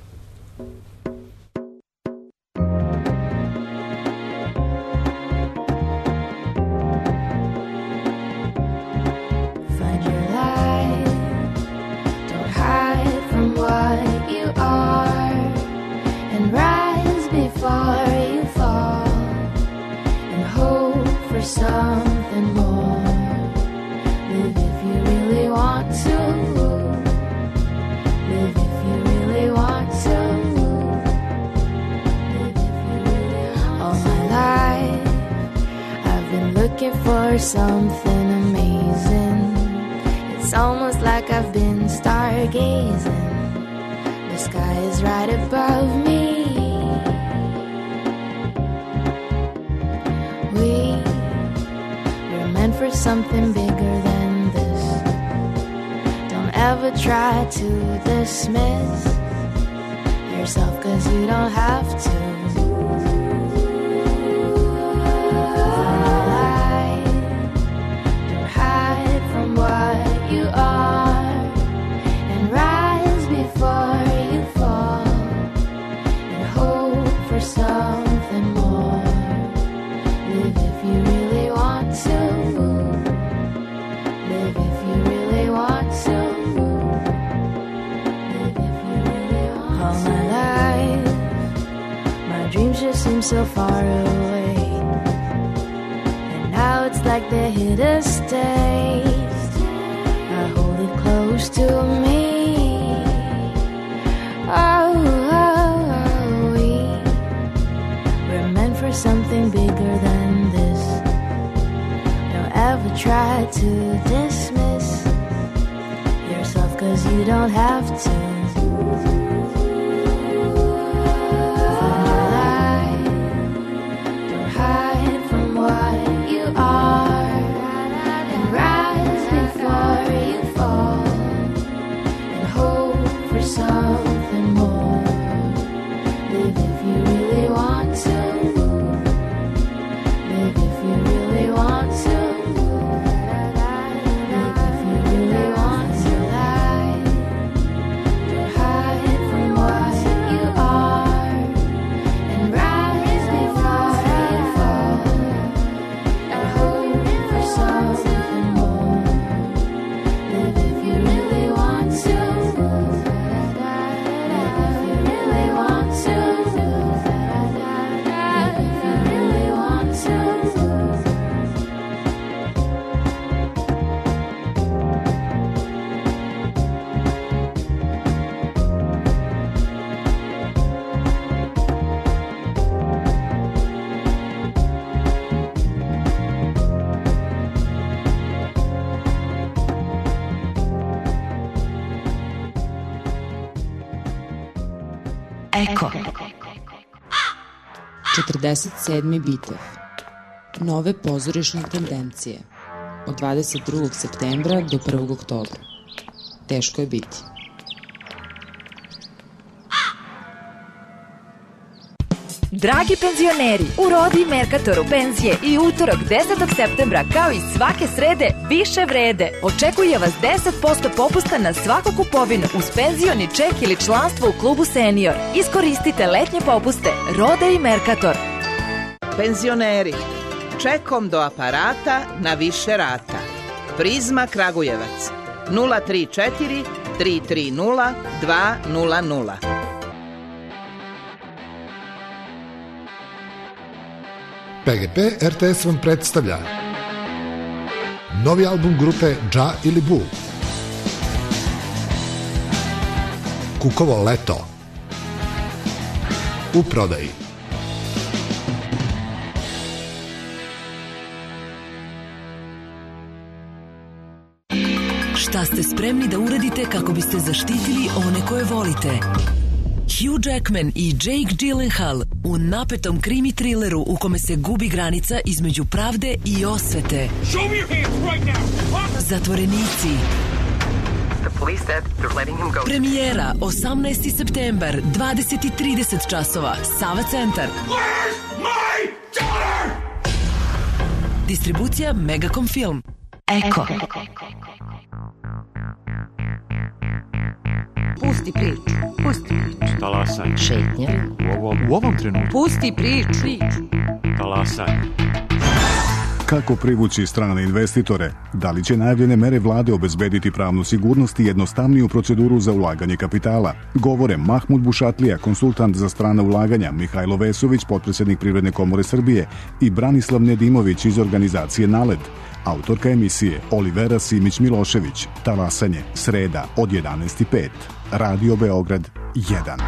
S4: Something more. Live if you really want to. Live if you really want to. Live if you really want to. All my life I've been looking for something amazing. It's almost like I've been stargazing. The sky is right above me. We meant for something bigger than this. Don't ever try to dismiss yourself, 'cause you don't have to. Don't hide from what you are and rise before you fall and hope for something more. Live if you really want to. Just seem so far away, and now it's like they hit a state. I hold it close to me. Oh, oh, oh, we were meant for something bigger than this. Don't ever try to dismiss yourself, 'cause you don't have to.
S5: Eko. četrdeset sedmi bitev. Nove pozorišne tendencije. Od dvadeset drugog septembra do prvog oktobra. Teško je biti.
S6: Dragi penzioneri, u Rodi Merkatoru penzije i utorak desetog septembra kao i svake srede više vrede. Očekuje vas deset posto popusta na svaku kupovinu uz penzioni ček ili članstvo u klubu Senior. Iskoristite letnje popuste Rode i Merkator.
S7: Penzioneri, čekom do aparata na više rata. Prizma Kragujevac nula tri četiri tri tri nula dva nula nula.
S8: P G P R T S vam predstavlja novi album grupe Dža ili Bu, Kukovo leto, u prodaji.
S9: Šta ste spremni da uradite kako biste zaštitili one koje volite? Hugh Jackman i Jake Gyllenhaal u napetom krimi trileru u kome se gubi granica između pravde i osvete. Zatvorenici. Premijera osamnaesti septembar, dvadeset i trideset časova, Sava centar. Distribucija Megacom Film. Eko.
S10: Pusti priču. Pusti priču.
S11: Talasaj.
S10: Šetnja.
S11: U ovom, u ovom trenutku.
S10: Pusti priču.
S11: Talasaj.
S12: Kako privući strane investitore? Da li će najavljene mere vlade obezbediti pravnu sigurnost i jednostavniju proceduru za ulaganje kapitala? Govore Mahmud Bušatlija, konsultant za strana ulaganja, Mihajlo Vesović, potpredsjednik Privredne komore Srbije i Branislav Nedimović iz organizacije NALED. Autorka emisije Olivera Simić-Milošević. Talasanje, sreda od jedanaest i pet. Radio Beograd jedan.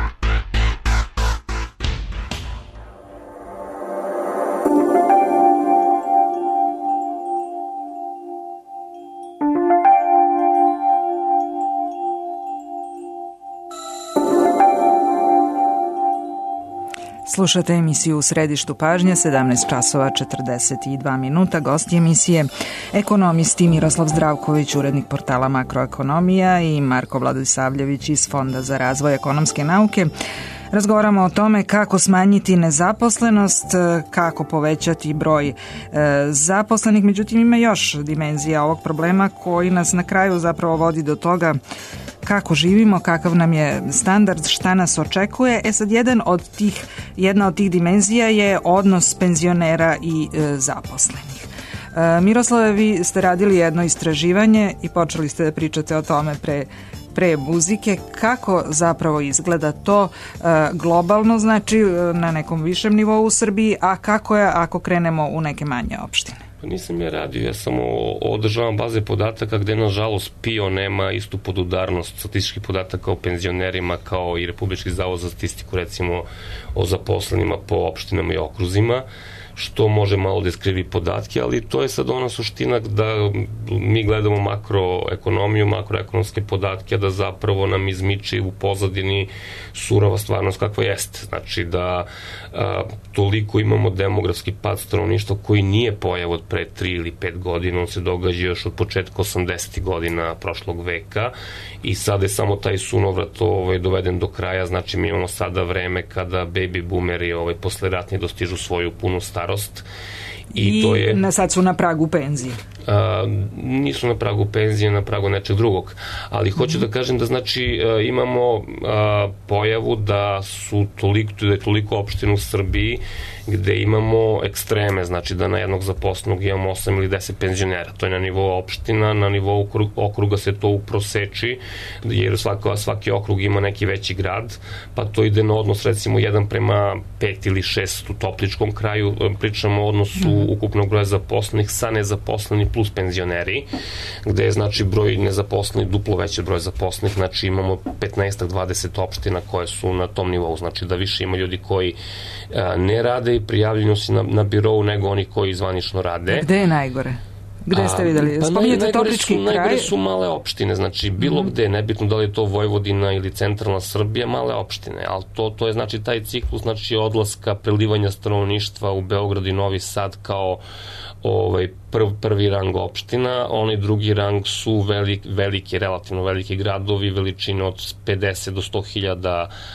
S1: Slušate emisiju U središtu pažnje, sedamnaest časova četrdeset dva minuta. Gosti emisije ekonomisti Miroslav Zdravković, urednik portala Makroekonomija, i Marko Vladisavljević iz Fonda za razvoj ekonomske nauke. Razgovaramo o tome kako smanjiti nezaposlenost, kako povećati broj e, zaposlenih. Međutim, ima još dimenzija ovog problema koji nas na kraju zapravo vodi do toga kako živimo, kakav nam je standard, šta nas očekuje. E sad, jedan od tih, jedna od tih dimenzija je odnos penzionera i e, zaposlenih. E, Miroslave, vi ste radili jedno istraživanje i počeli ste da pričate o tome pre pre muzike, kako zapravo izgleda to e, globalno, znači na nekom višem nivou u Srbiji, a kako je ako krenemo u neke manje opštine?
S3: Pa nisam ja radio, ja samo održavam baze podataka gde nažalost P I O nema istu podudarnost statističkih podataka o penzionerima kao i Republički zavod za statistiku, recimo o zaposlenima po opštinama i okruzima, što može malo da iskrivi podatke, ali to je sad ona suština da mi gledamo makroekonomiju, makroekonomske podatke, da zapravo nam izmiči u pozadini surova stvarnost kakva jeste. Znači da a, toliko imamo demografski pad stanovništva koji nije pojav od pre tri ili pet godina, on se događa još od početka osamdesetih godina prošlog veka i sada je samo taj sunovrat ovaj, doveden do kraja, znači mi imamo sada vreme kada baby boomeri ovaj, posle ratni dostižu svoju punu starost. I, I to je,
S1: na sad su na pragu penzije.
S3: A, nisu na pragu penzije, na pragu nečeg drugog. Ali hoću mm-hmm. da kažem da znači a, imamo a, pojavu da su toliko, da je toliko opština u Srbiji gde imamo ekstreme, znači da na jednog zaposlenog imamo osam ili deset penzionera. To je na nivou opština, na nivou okruga se to uproseči, jer svaki, svaki okrug ima neki veći grad, pa to ide na odnos recimo jedan prema pet ili šest u Topličkom kraju, pričamo o odnosu mm. ukupnog broja zaposlenih sa nezaposlenih plus penzioneri, gde je znači broj nezaposlenih duplo veći broj zaposlenih, znači imamo petnaest do dvadeset opština koje su na tom nivou, znači da više ima ljudi koji a, ne rade i prijavljeni su na, na birou nego oni koji zvanično rade.
S1: Gde je najgore? Gde ste videli?
S3: Pa
S1: Spominjate Toplički kraj?
S3: Najgore su male opštine, znači bilo mm. gde, nebitno da li je to Vojvodina ili centralna Srbija, male opštine, ali to, to je znači taj ciklus, znači odlaska, prelivanja stanovništva u Beograd i Novi Sad kao ovaj, prv, prvi rang opština, onaj drugi rang su velik, veliki, relativno veliki gradovi, veličine od pedeset do sto hiljada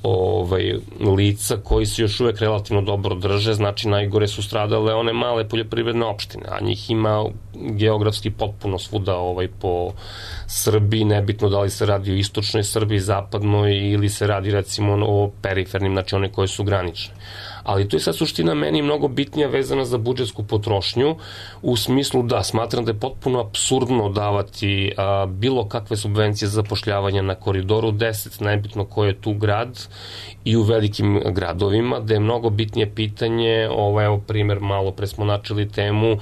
S3: ovaj, lica koji se još uvek relativno dobro drže, znači najgore su stradale one male poljoprivredne opštine, a njih ima geografski potpuno svuda ovaj, po Srbiji, nebitno da li se radi o istočnoj Srbiji, zapadnoj ili se radi recimo o perifernim, znači one koje su granične. Ali to je sad suština meni mnogo bitnija vezana za budžetsku potrošnju, u smislu da smatram da je potpuno apsurdno davati a, bilo kakve subvencije za zapošljavanje na Koridoru deset, nebitno ko je tu grad, i u velikim gradovima, da je mnogo bitnije pitanje, ovaj, evo primer, malo pre smo načeli temu,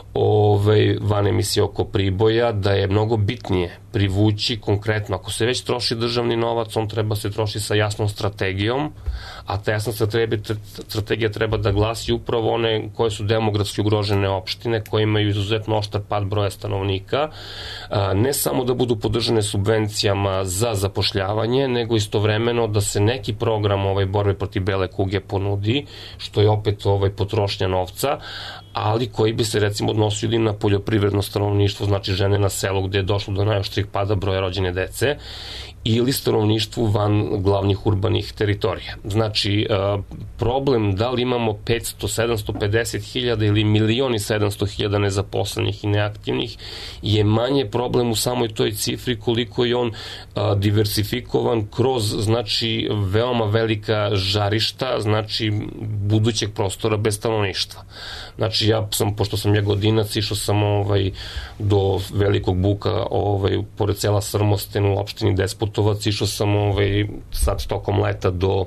S3: ovaj, van emisije oko Priboja, da je mnogo bitnije privući konkretno, ako se već troši državni novac, on treba se troši sa jasnom strategijom, a ta jasna strategija treba da glasi upravo one koje su demografski ugrožene opštine, koje imaju izuzetno oštar pad broja stanovnika, ne samo da budu podržane subvencijama za zapošljavanje, nego istovremeno da se neki program ovaj, borbe protiv bele kuge ponudi, što je opet ovaj, potrošnja novca, ali koji bi se recimo odnosili na poljoprivredno stanovništvo, znači žene na selu gde je došlo do najoštrijih pada broja rođene dece, ili stanovništvu van glavnih urbanih teritorija. Znači, problem da li imamo petsto, sedamsto pedeset hiljada ili milion i sedamsto hiljada nezaposlenih i neaktivnih je manje problem u samoj toj cifri koliko je on diversifikovan kroz, znači, veoma velika žarišta, znači, budućeg prostora bez stanovništva. Znači, ja sam, pošto sam jagodinac, išao sam ovaj, do Velikog Buka, ovaj, pored sela Srmosten u opštini Despotovac, išao sam ovaj, sad tokom leta do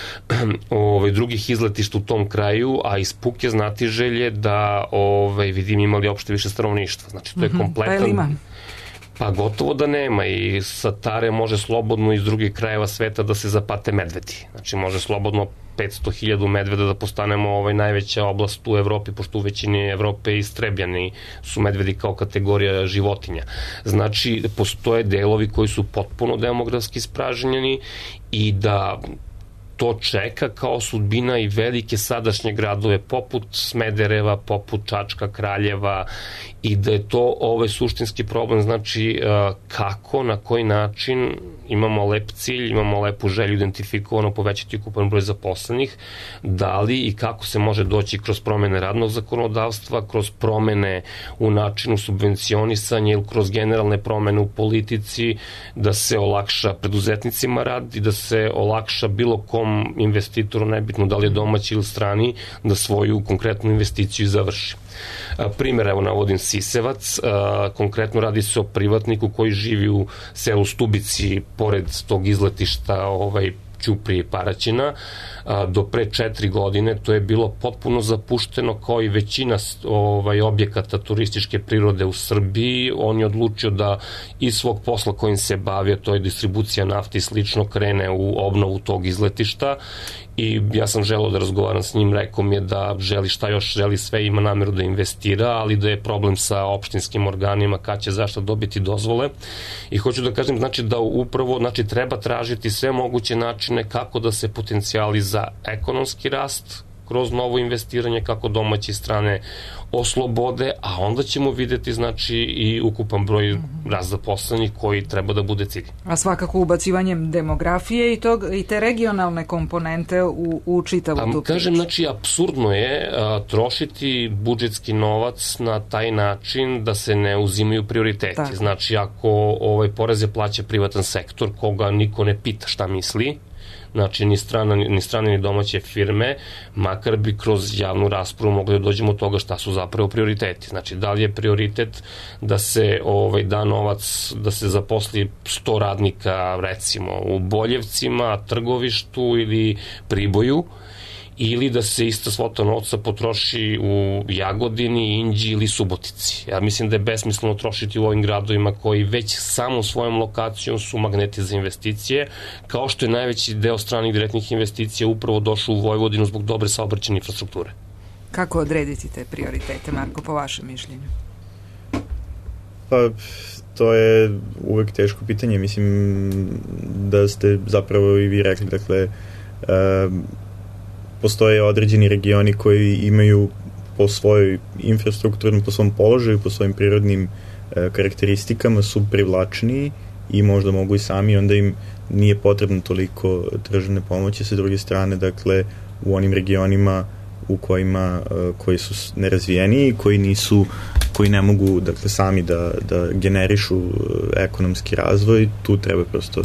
S3: ovaj, drugih izletišta u tom kraju, a iz Puke znatiželje da ovaj, vidim imali opšte više stanovništva. Znači, to je kompletan...
S1: Pa je li ima?
S3: Pa gotovo da nema, i sa Tare može slobodno iz drugih krajeva sveta da se zapate medvedi. Znači, može slobodno petsto hiljada medveda da postanemo ovaj najveća oblast u Evropi, pošto u većini Evrope istrebljeni su medvedi kao kategorija životinja. Znači, postoje delovi koji su potpuno demografski ispražnjeni i da to čeka kao sudbina i velike sadašnje gradove poput Smedereva, poput Čačka, Kraljeva, i da je to ovaj suštinski problem, znači kako, na koji način imamo lep cilj, imamo lepu želju identifikovano povećati ukupan broj zaposlenih, da li i kako se može doći kroz promene radnog zakonodavstva, kroz promene u načinu subvencionisanja ili kroz generalne promene u politici, da se olakša preduzetnicima rad i da se olakša bilo kom investitoru, nebitno da li je domaći ili strani, da svoju konkretnu investiciju završi. Primer, evo navodim Sisevac, konkretno radi se o privatniku koji živi u selu Stubici pored tog izletišta ovaj, Ćuprije i Paraćina. Do pre četiri godine to je bilo potpuno zapušteno kao i većina ovaj, objekata turističke prirode u Srbiji. On je odlučio da iz svog posla kojim se bavio, to je distribucija nafte i slično, krene u obnovu tog izletišta, i ja sam želeo da razgovaram s njim, rekao mi je da želi šta još želi, sve ima nameru da investira, ali da je problem sa opštinskim organima kad će zašto dobiti dozvole. I hoću da kažem, znači da upravo znači, treba tražiti sve moguće načine kako da se potencijali za ekonomski rast kroz novo investiranje, kako domaće i strane oslobode, a onda ćemo videti znači i ukupan broj rast zaposlenih koji treba da bude cilj.
S1: A svakako ubacivanjem demografije i, tog, i te regionalne komponente u, u čitavu tu priču.
S3: Kažem, znači, apsurdno je a, trošiti budžetski novac na taj način da se ne uzimaju prioriteti. Tako. Znači, ako ovaj poreze plaća privatan sektor, koga niko ne pita šta misli, znači ni strana, ni strane ni domaće firme, makar bi kroz javnu raspravu mogli da dođemo od toga šta su zapravo prioriteti. Znači, da li je prioritet da se ovaj, da novac, da se zaposli sto radnika, recimo, u Boljevcima, Trgovištu ili Priboju, ili da se ista svota novca potroši u Jagodini, Inđi ili Subotici. Ja mislim da je besmisleno trošiti u ovim gradovima koji već samo svojom lokacijom su magneti za investicije, kao što je najveći deo stranih direktnih investicija upravo došao u Vojvodinu zbog dobre saobraćajne infrastrukture.
S1: Kako odrediti te prioritete, Marko, po vašem mišljenju?
S2: Pa, to je uvek teško pitanje. Mislim da ste zapravo i vi rekli, dakle, um, postoje određeni regioni koji imaju po svojoj infrastrukturnom, po svom položaju, po svojim prirodnim e, karakteristikama su privlačniji i možda mogu i sami onda im nije potrebno toliko državne pomoći, sa druge strane, dakle, u onim regionima u kojima, koji su nerazvijeni, koji nisu, koji ne mogu, dakle, sami da, da generišu ekonomski razvoj, tu treba prosto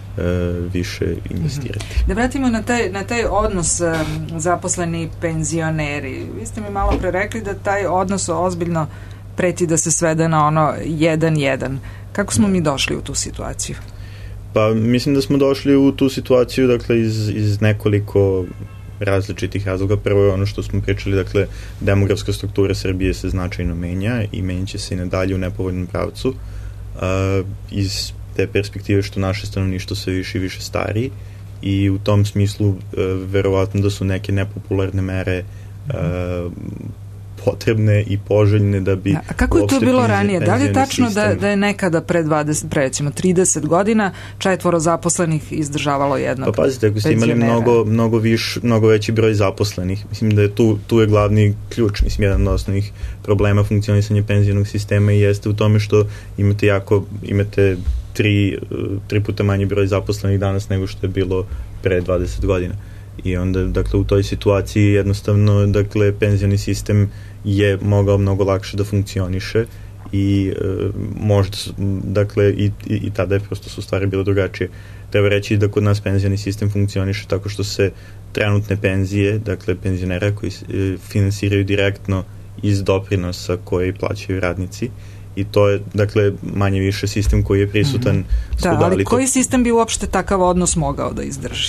S2: više investirati.
S1: Da vratimo na taj, na taj odnos zaposleni penzioneri. Vi ste mi malo pre rekli da taj odnos ozbiljno preti da se svede na ono jedan jedan. Kako smo mi došli u tu situaciju?
S2: Pa mislim da smo došli u tu situaciju, dakle, iz, iz nekoliko različitih razloga. Prvo je ono što smo pričali, dakle, demografska struktura Srbije se značajno menja i menja će se i nadalje u nepovoljnom pravcu. Uh, iz te perspektive što naše stanovništvo sve više i više stari i u tom smislu uh, verovatno da su neke nepopularne mere uh, potrebne i poželjne da bi...
S1: A kako je to bilo ranije? Da li je tačno da, da je nekada pre dvadeset, pre recimo trideset godina četvoro zaposlenih izdržavalo jednog
S2: pa pazite, ako ste imali mnogo, mnogo, viš, mnogo veći broj zaposlenih, mislim da je tu, tu je glavni ključ, mislim, jedan od osnovnih problema funkcionisanja penzionog sistema i jeste u tome što imate jako, imate tri, tri puta manji broj zaposlenih danas nego što je bilo pre dvadeset godina. I onda, dakle, u toj situaciji jednostavno, dakle, penzioni sistem je mogao mnogo lakše da funkcioniše i e, možda, dakle, i, i, i tada je prosto su stvari bile drugačije. Treba reći da kod nas penzioni sistem funkcioniše tako što se trenutne penzije, dakle, penzionera koji e, finansiraju direktno iz doprinosa koje plaćaju radnici i to je, dakle, manje više sistem koji je prisutan.
S1: Mm-hmm. Da, ali koji sistem bi uopšte takav odnos mogao da izdrži?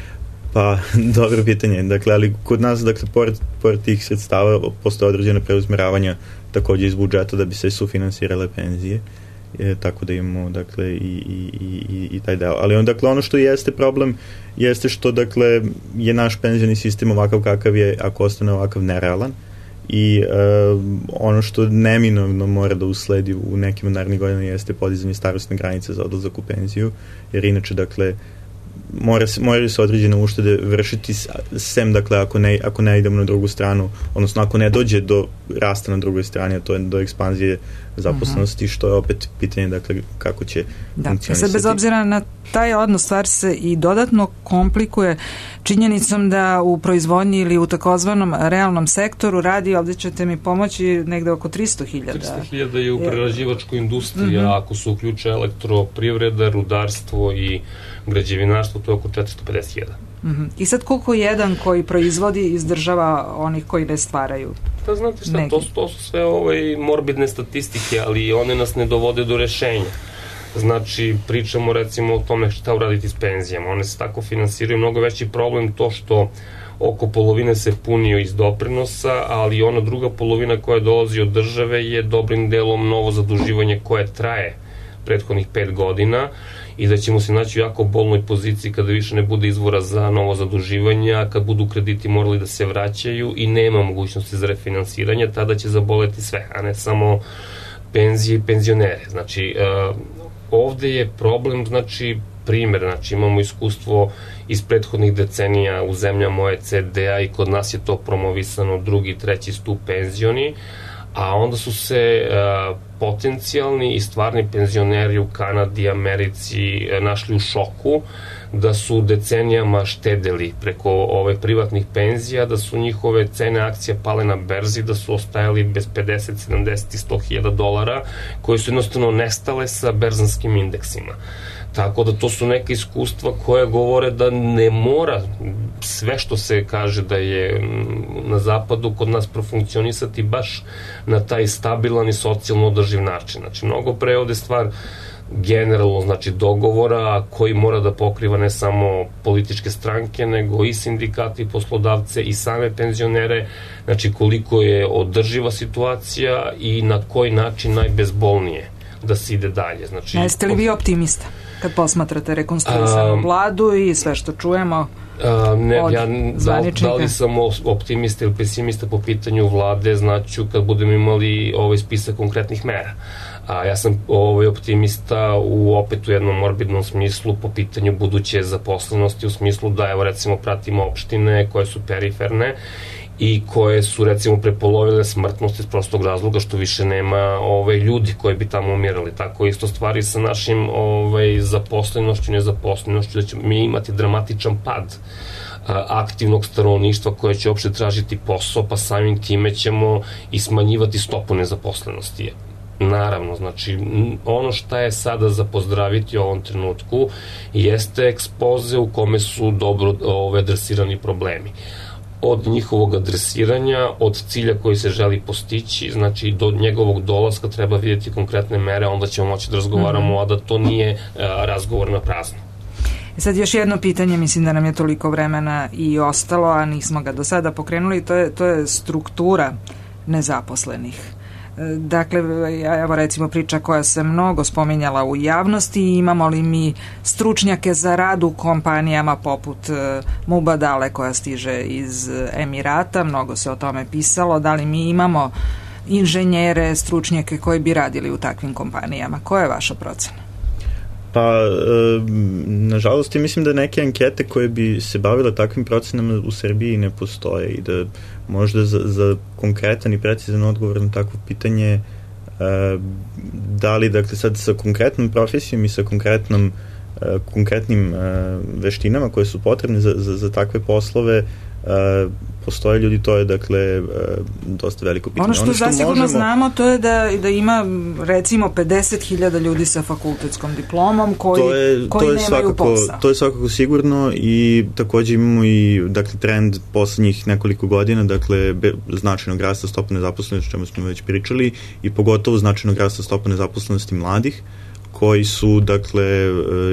S2: Pa, dobro pitanje. Dakle, ali kod nas, dakle, pored, pored tih sredstava postoje određene preuzmeravanja takođe iz budžeta da bi se sufinansirale penzije. E, tako da imamo, dakle, i, i, i, i taj deo. Ali on, dakle, ono što jeste problem jeste što, dakle, je naš penzioni sistem ovakav kakav je, ako ostane ovakav, nerealan. I e, ono što neminovno mora da usledi u nekim narednih godina jeste podizanje starosne granice za odlazak u penziju, jer inače, dakle, mora se, moraju se određene uštede vršiti sem, dakle, ako ne, ako ne idemo na drugu stranu, odnosno ako ne dođe do rasta na drugoj strani, a to je do ekspanzije zaposlenosti, uh-huh. što je opet pitanje, dakle, kako će
S1: da,
S2: funkcionisati.
S1: Sad, bez obzira na taj odnos, stvar se i dodatno komplikuje činjenicom da u proizvodnji ili u takozvanom realnom sektoru radi, ovdje ćete mi pomoći, negde oko tristo hiljada.
S3: tristo hiljada je u prerađivačkoj industriji, uh-huh. ako se uključe elektroprivreda, rudarstvo i građevinarstvo, to je oko četiristo pedeset hiljada.
S1: Uh-huh. I sad koliko jedan koji proizvodi izdržava onih koji ne stvaraju?
S3: Da, znate šta, to, to su sve ove morbidne statistike, ali one nas ne dovode do rešenja. Znači, pričamo recimo o tome šta uraditi s penzijama. One se tako finansiraju. Mnogo veći problem to što oko polovine se punio iz doprinosa, ali ona druga polovina koja dolazi od države je dobrim delom novo zaduživanje koje traje prethodnih pet godina i da ćemo se naći u jako bolnoj poziciji kada više ne bude izvora za novo zaduživanje, a kad budu krediti morali da se vraćaju i nema mogućnosti za refinansiranje, tada će zaboleti sve, a ne samo penzije i penzionere. Znači, uh, ovde je problem, znači, primer, znači imamo iskustvo iz prethodnih decenija u zemljama O E C D-a i kod nas je to promovisano drugi, treći stup penzioni, a onda su se uh, potencijalni i stvarni penzioneri u Kanadi, Americi uh, našli u šoku da su decenijama štedeli preko ove privatnih penzija, da su njihove cene akcija pale na berzi, da su ostajali bez pedeset, sedamdeset i sto hiljada dolara, koje su jednostavno nestale sa berzanskim indeksima. Tako da to su neke iskustva koje govore da ne mora sve što se kaže da je na zapadu kod nas profunkcionisati baš na taj stabilan i socijalno održiv način. Znači, mnogo pre ovde stvar generalno, znači, dogovora koji mora da pokriva ne samo političke stranke, nego i sindikati, i poslodavce i same penzionere, znači koliko je održiva situacija i na koji način najbezbolnije da se ide dalje. Znači,
S1: jeste li vi optimista kad posmatrate rekonstruisanu um, vladu i sve što čujemo
S3: a, ne, od ja, da, da li sam optimista ili pesimista po pitanju vlade, znaću kad budemo imali ovaj spisak konkretnih mera. A ja sam ovaj optimista u opet u jednom morbidnom smislu po pitanju buduće zaposlenosti, u smislu da, evo, recimo, pratimo opštine koje su periferne i koje su recimo prepolovile smrtnost iz prostog razloga što više nema ovaj, ljudi koji bi tamo umirali. Tako isto stvari sa našim ovaj, zaposlenošću, nezaposlenošću, da ćemo mi imati dramatičan pad a, aktivnog stanovništva koje će uopšte tražiti posao, pa samim time ćemo i smanjivati stopu nezaposlenosti. Naravno, znači, ono šta je sada za pozdraviti u ovom trenutku jeste ekspoze u kome su dobro ove, adresirani problemi. Od njihovog adresiranja, od cilja koji se želi postići, znači do njegovog dolaska treba vidjeti konkretne mere, onda ćemo moći da razgovaramo, mm-hmm. a da to nije a, razgovor na prazno.
S1: Sad još jedno pitanje, mislim da nam je toliko vremena i ostalo, a nismo ga do sada pokrenuli, to je, to je struktura nezaposlenih. Dakle, evo recimo priča koja se mnogo spominjala u javnosti, imamo li mi stručnjake za rad u kompanijama poput Mubadale koja stiže iz Emirata, mnogo se o tome pisalo, da li mi imamo inženjere, stručnjake koji bi radili u takvim kompanijama? Koja je vaša procena?
S2: Pa, e, nažalost, ja mislim da neke ankete koje bi se bavile takvim procenama u Srbiji ne postoje i da možda za, za konkretan i precizan odgovor na takvo pitanje e, da li, dakle, sad sa konkretnom profesijom i sa konkretnom, e, konkretnim e, veštinama koje su potrebne za, za, za takve poslove Uh, postoje ljudi, to je dakle uh, dosta veliko pitanje.
S1: Ono što, ono što zasigurno možemo... znamo, to je da, da ima recimo pedeset hiljada ljudi sa fakultetskom diplomom koji, to je, koji to je nemaju svakako, posao. To je svakako sigurno i takođe imamo i dakle, trend poslednjih nekoliko godina, dakle be, značajnog rasta stopa nezaposlenosti, o čemu smo već pričali, i pogotovo značajnog rasta stopa nezaposlenosti mladih, koji su, dakle,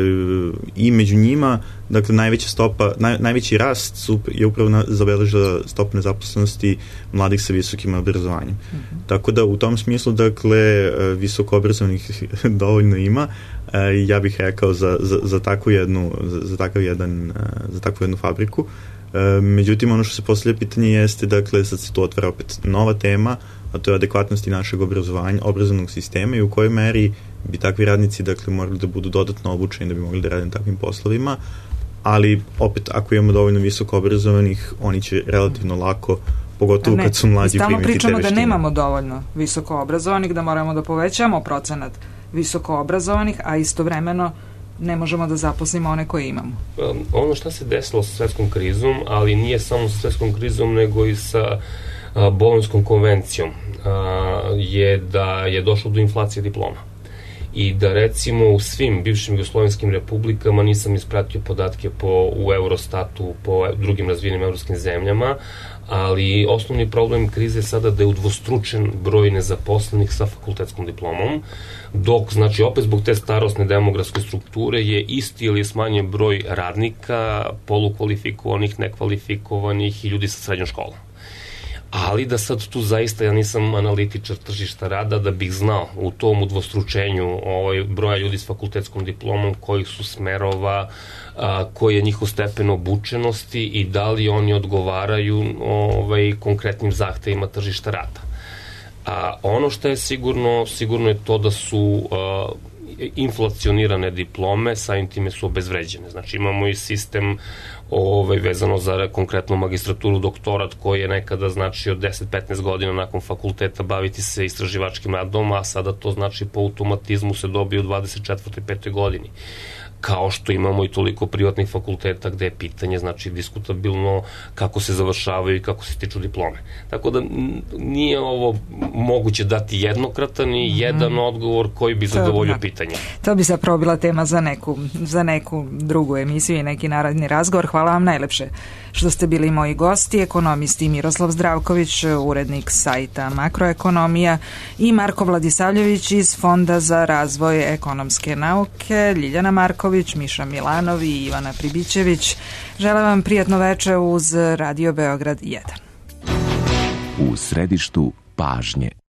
S1: i među njima, dakle, najveća stopa, naj, najveći rast su, je upravo na, zabeležila stopa nezaposlenosti mladih sa visokim obrazovanjem. Mm-hmm. Tako da, u tom smislu, dakle, visoko obrazovanih dovoljno ima. Ja bih rekao za, za, za takvu jednu, za, za takav jedan, za takvu jednu fabriku. Međutim, ono što se postavlja pitanje jeste, dakle, sad se tu otvara opet nova tema, a to je adekvatnosti našeg obrazovanja, obrazovnog sistema i u kojoj meri bi takvi radnici, dakle, morali da budu dodatno obučeni da bi mogli da rade na takvim poslovima, ali opet, ako imamo dovoljno visoko obrazovanih, oni će relativno lako, pogotovo ne, kad su mlađi, primiti te veštine. Stalno pričamo da nemamo dovoljno visoko obrazovanih, da moramo da povećamo procenat visoko obrazovanih, a istovremeno ne možemo da zaposlimo one koje imamo.
S3: Um, ono što se desilo sa svetskom krizom, ali nije samo sa svetskom krizom, nego i sa uh, Bolonjskom konvencijom, uh, je da je došlo do inflacije diploma. I da recimo u svim bivšim jugoslovenskim republikama, nisam ispratio podatke po, u Eurostatu, po drugim razvijenim evropskim zemljama, ali osnovni problem krize je sada da je udvostručen broj nezaposlenih sa fakultetskom diplomom, dok, znači, opet zbog te starosne demografske strukture je isti ili smanjen broj radnika, polukvalifikovanih, nekvalifikovanih i ljudi sa srednjom školom. Ali da sad tu zaista, ja nisam analitičar tržišta rada, da bih znao u tom udvostručenju ovaj, broja ljudi s fakultetskom diplomom, kojih su smerova, a, koji je njihov stepen obučenosti i da li oni odgovaraju ovaj, konkretnim zahtevima tržišta rada. A, ono što je sigurno, sigurno je to da su a, inflacionirane diplome, samim time su obezvređene. Znači imamo i sistem ovaj, vezano za konkretnu magistraturu, doktorat koji je nekada značio deset do petnaest godina nakon fakulteta baviti se istraživačkim radom, a sada to znači po automatizmu se dobije u dvadeset četvrtoj i petoj godini. Kao što imamo i toliko privatnih fakulteta gde je pitanje, znači, diskutabilno kako se završavaju i kako se stiču diplome. Tako da nije ovo moguće dati jednokratan i mm-hmm. jedan odgovor koji bi zadovoljio pitanje.
S1: To bi zapravo bila tema za neku, za neku drugu emisiju i neki naredni razgovor. Hvala vam najlepše što ste bili moji gosti, ekonomisti Miroslav Zdravković, urednik sajta Makroekonomija, i Marko Vladisavljević iz Fonda za razvoj ekonomske nauke, Ljiljana Marković, Miša Milanov i Ivana Pribićević. Želim vam prijatno veče uz Radio Beograd jedan.
S13: U središtu pažnje.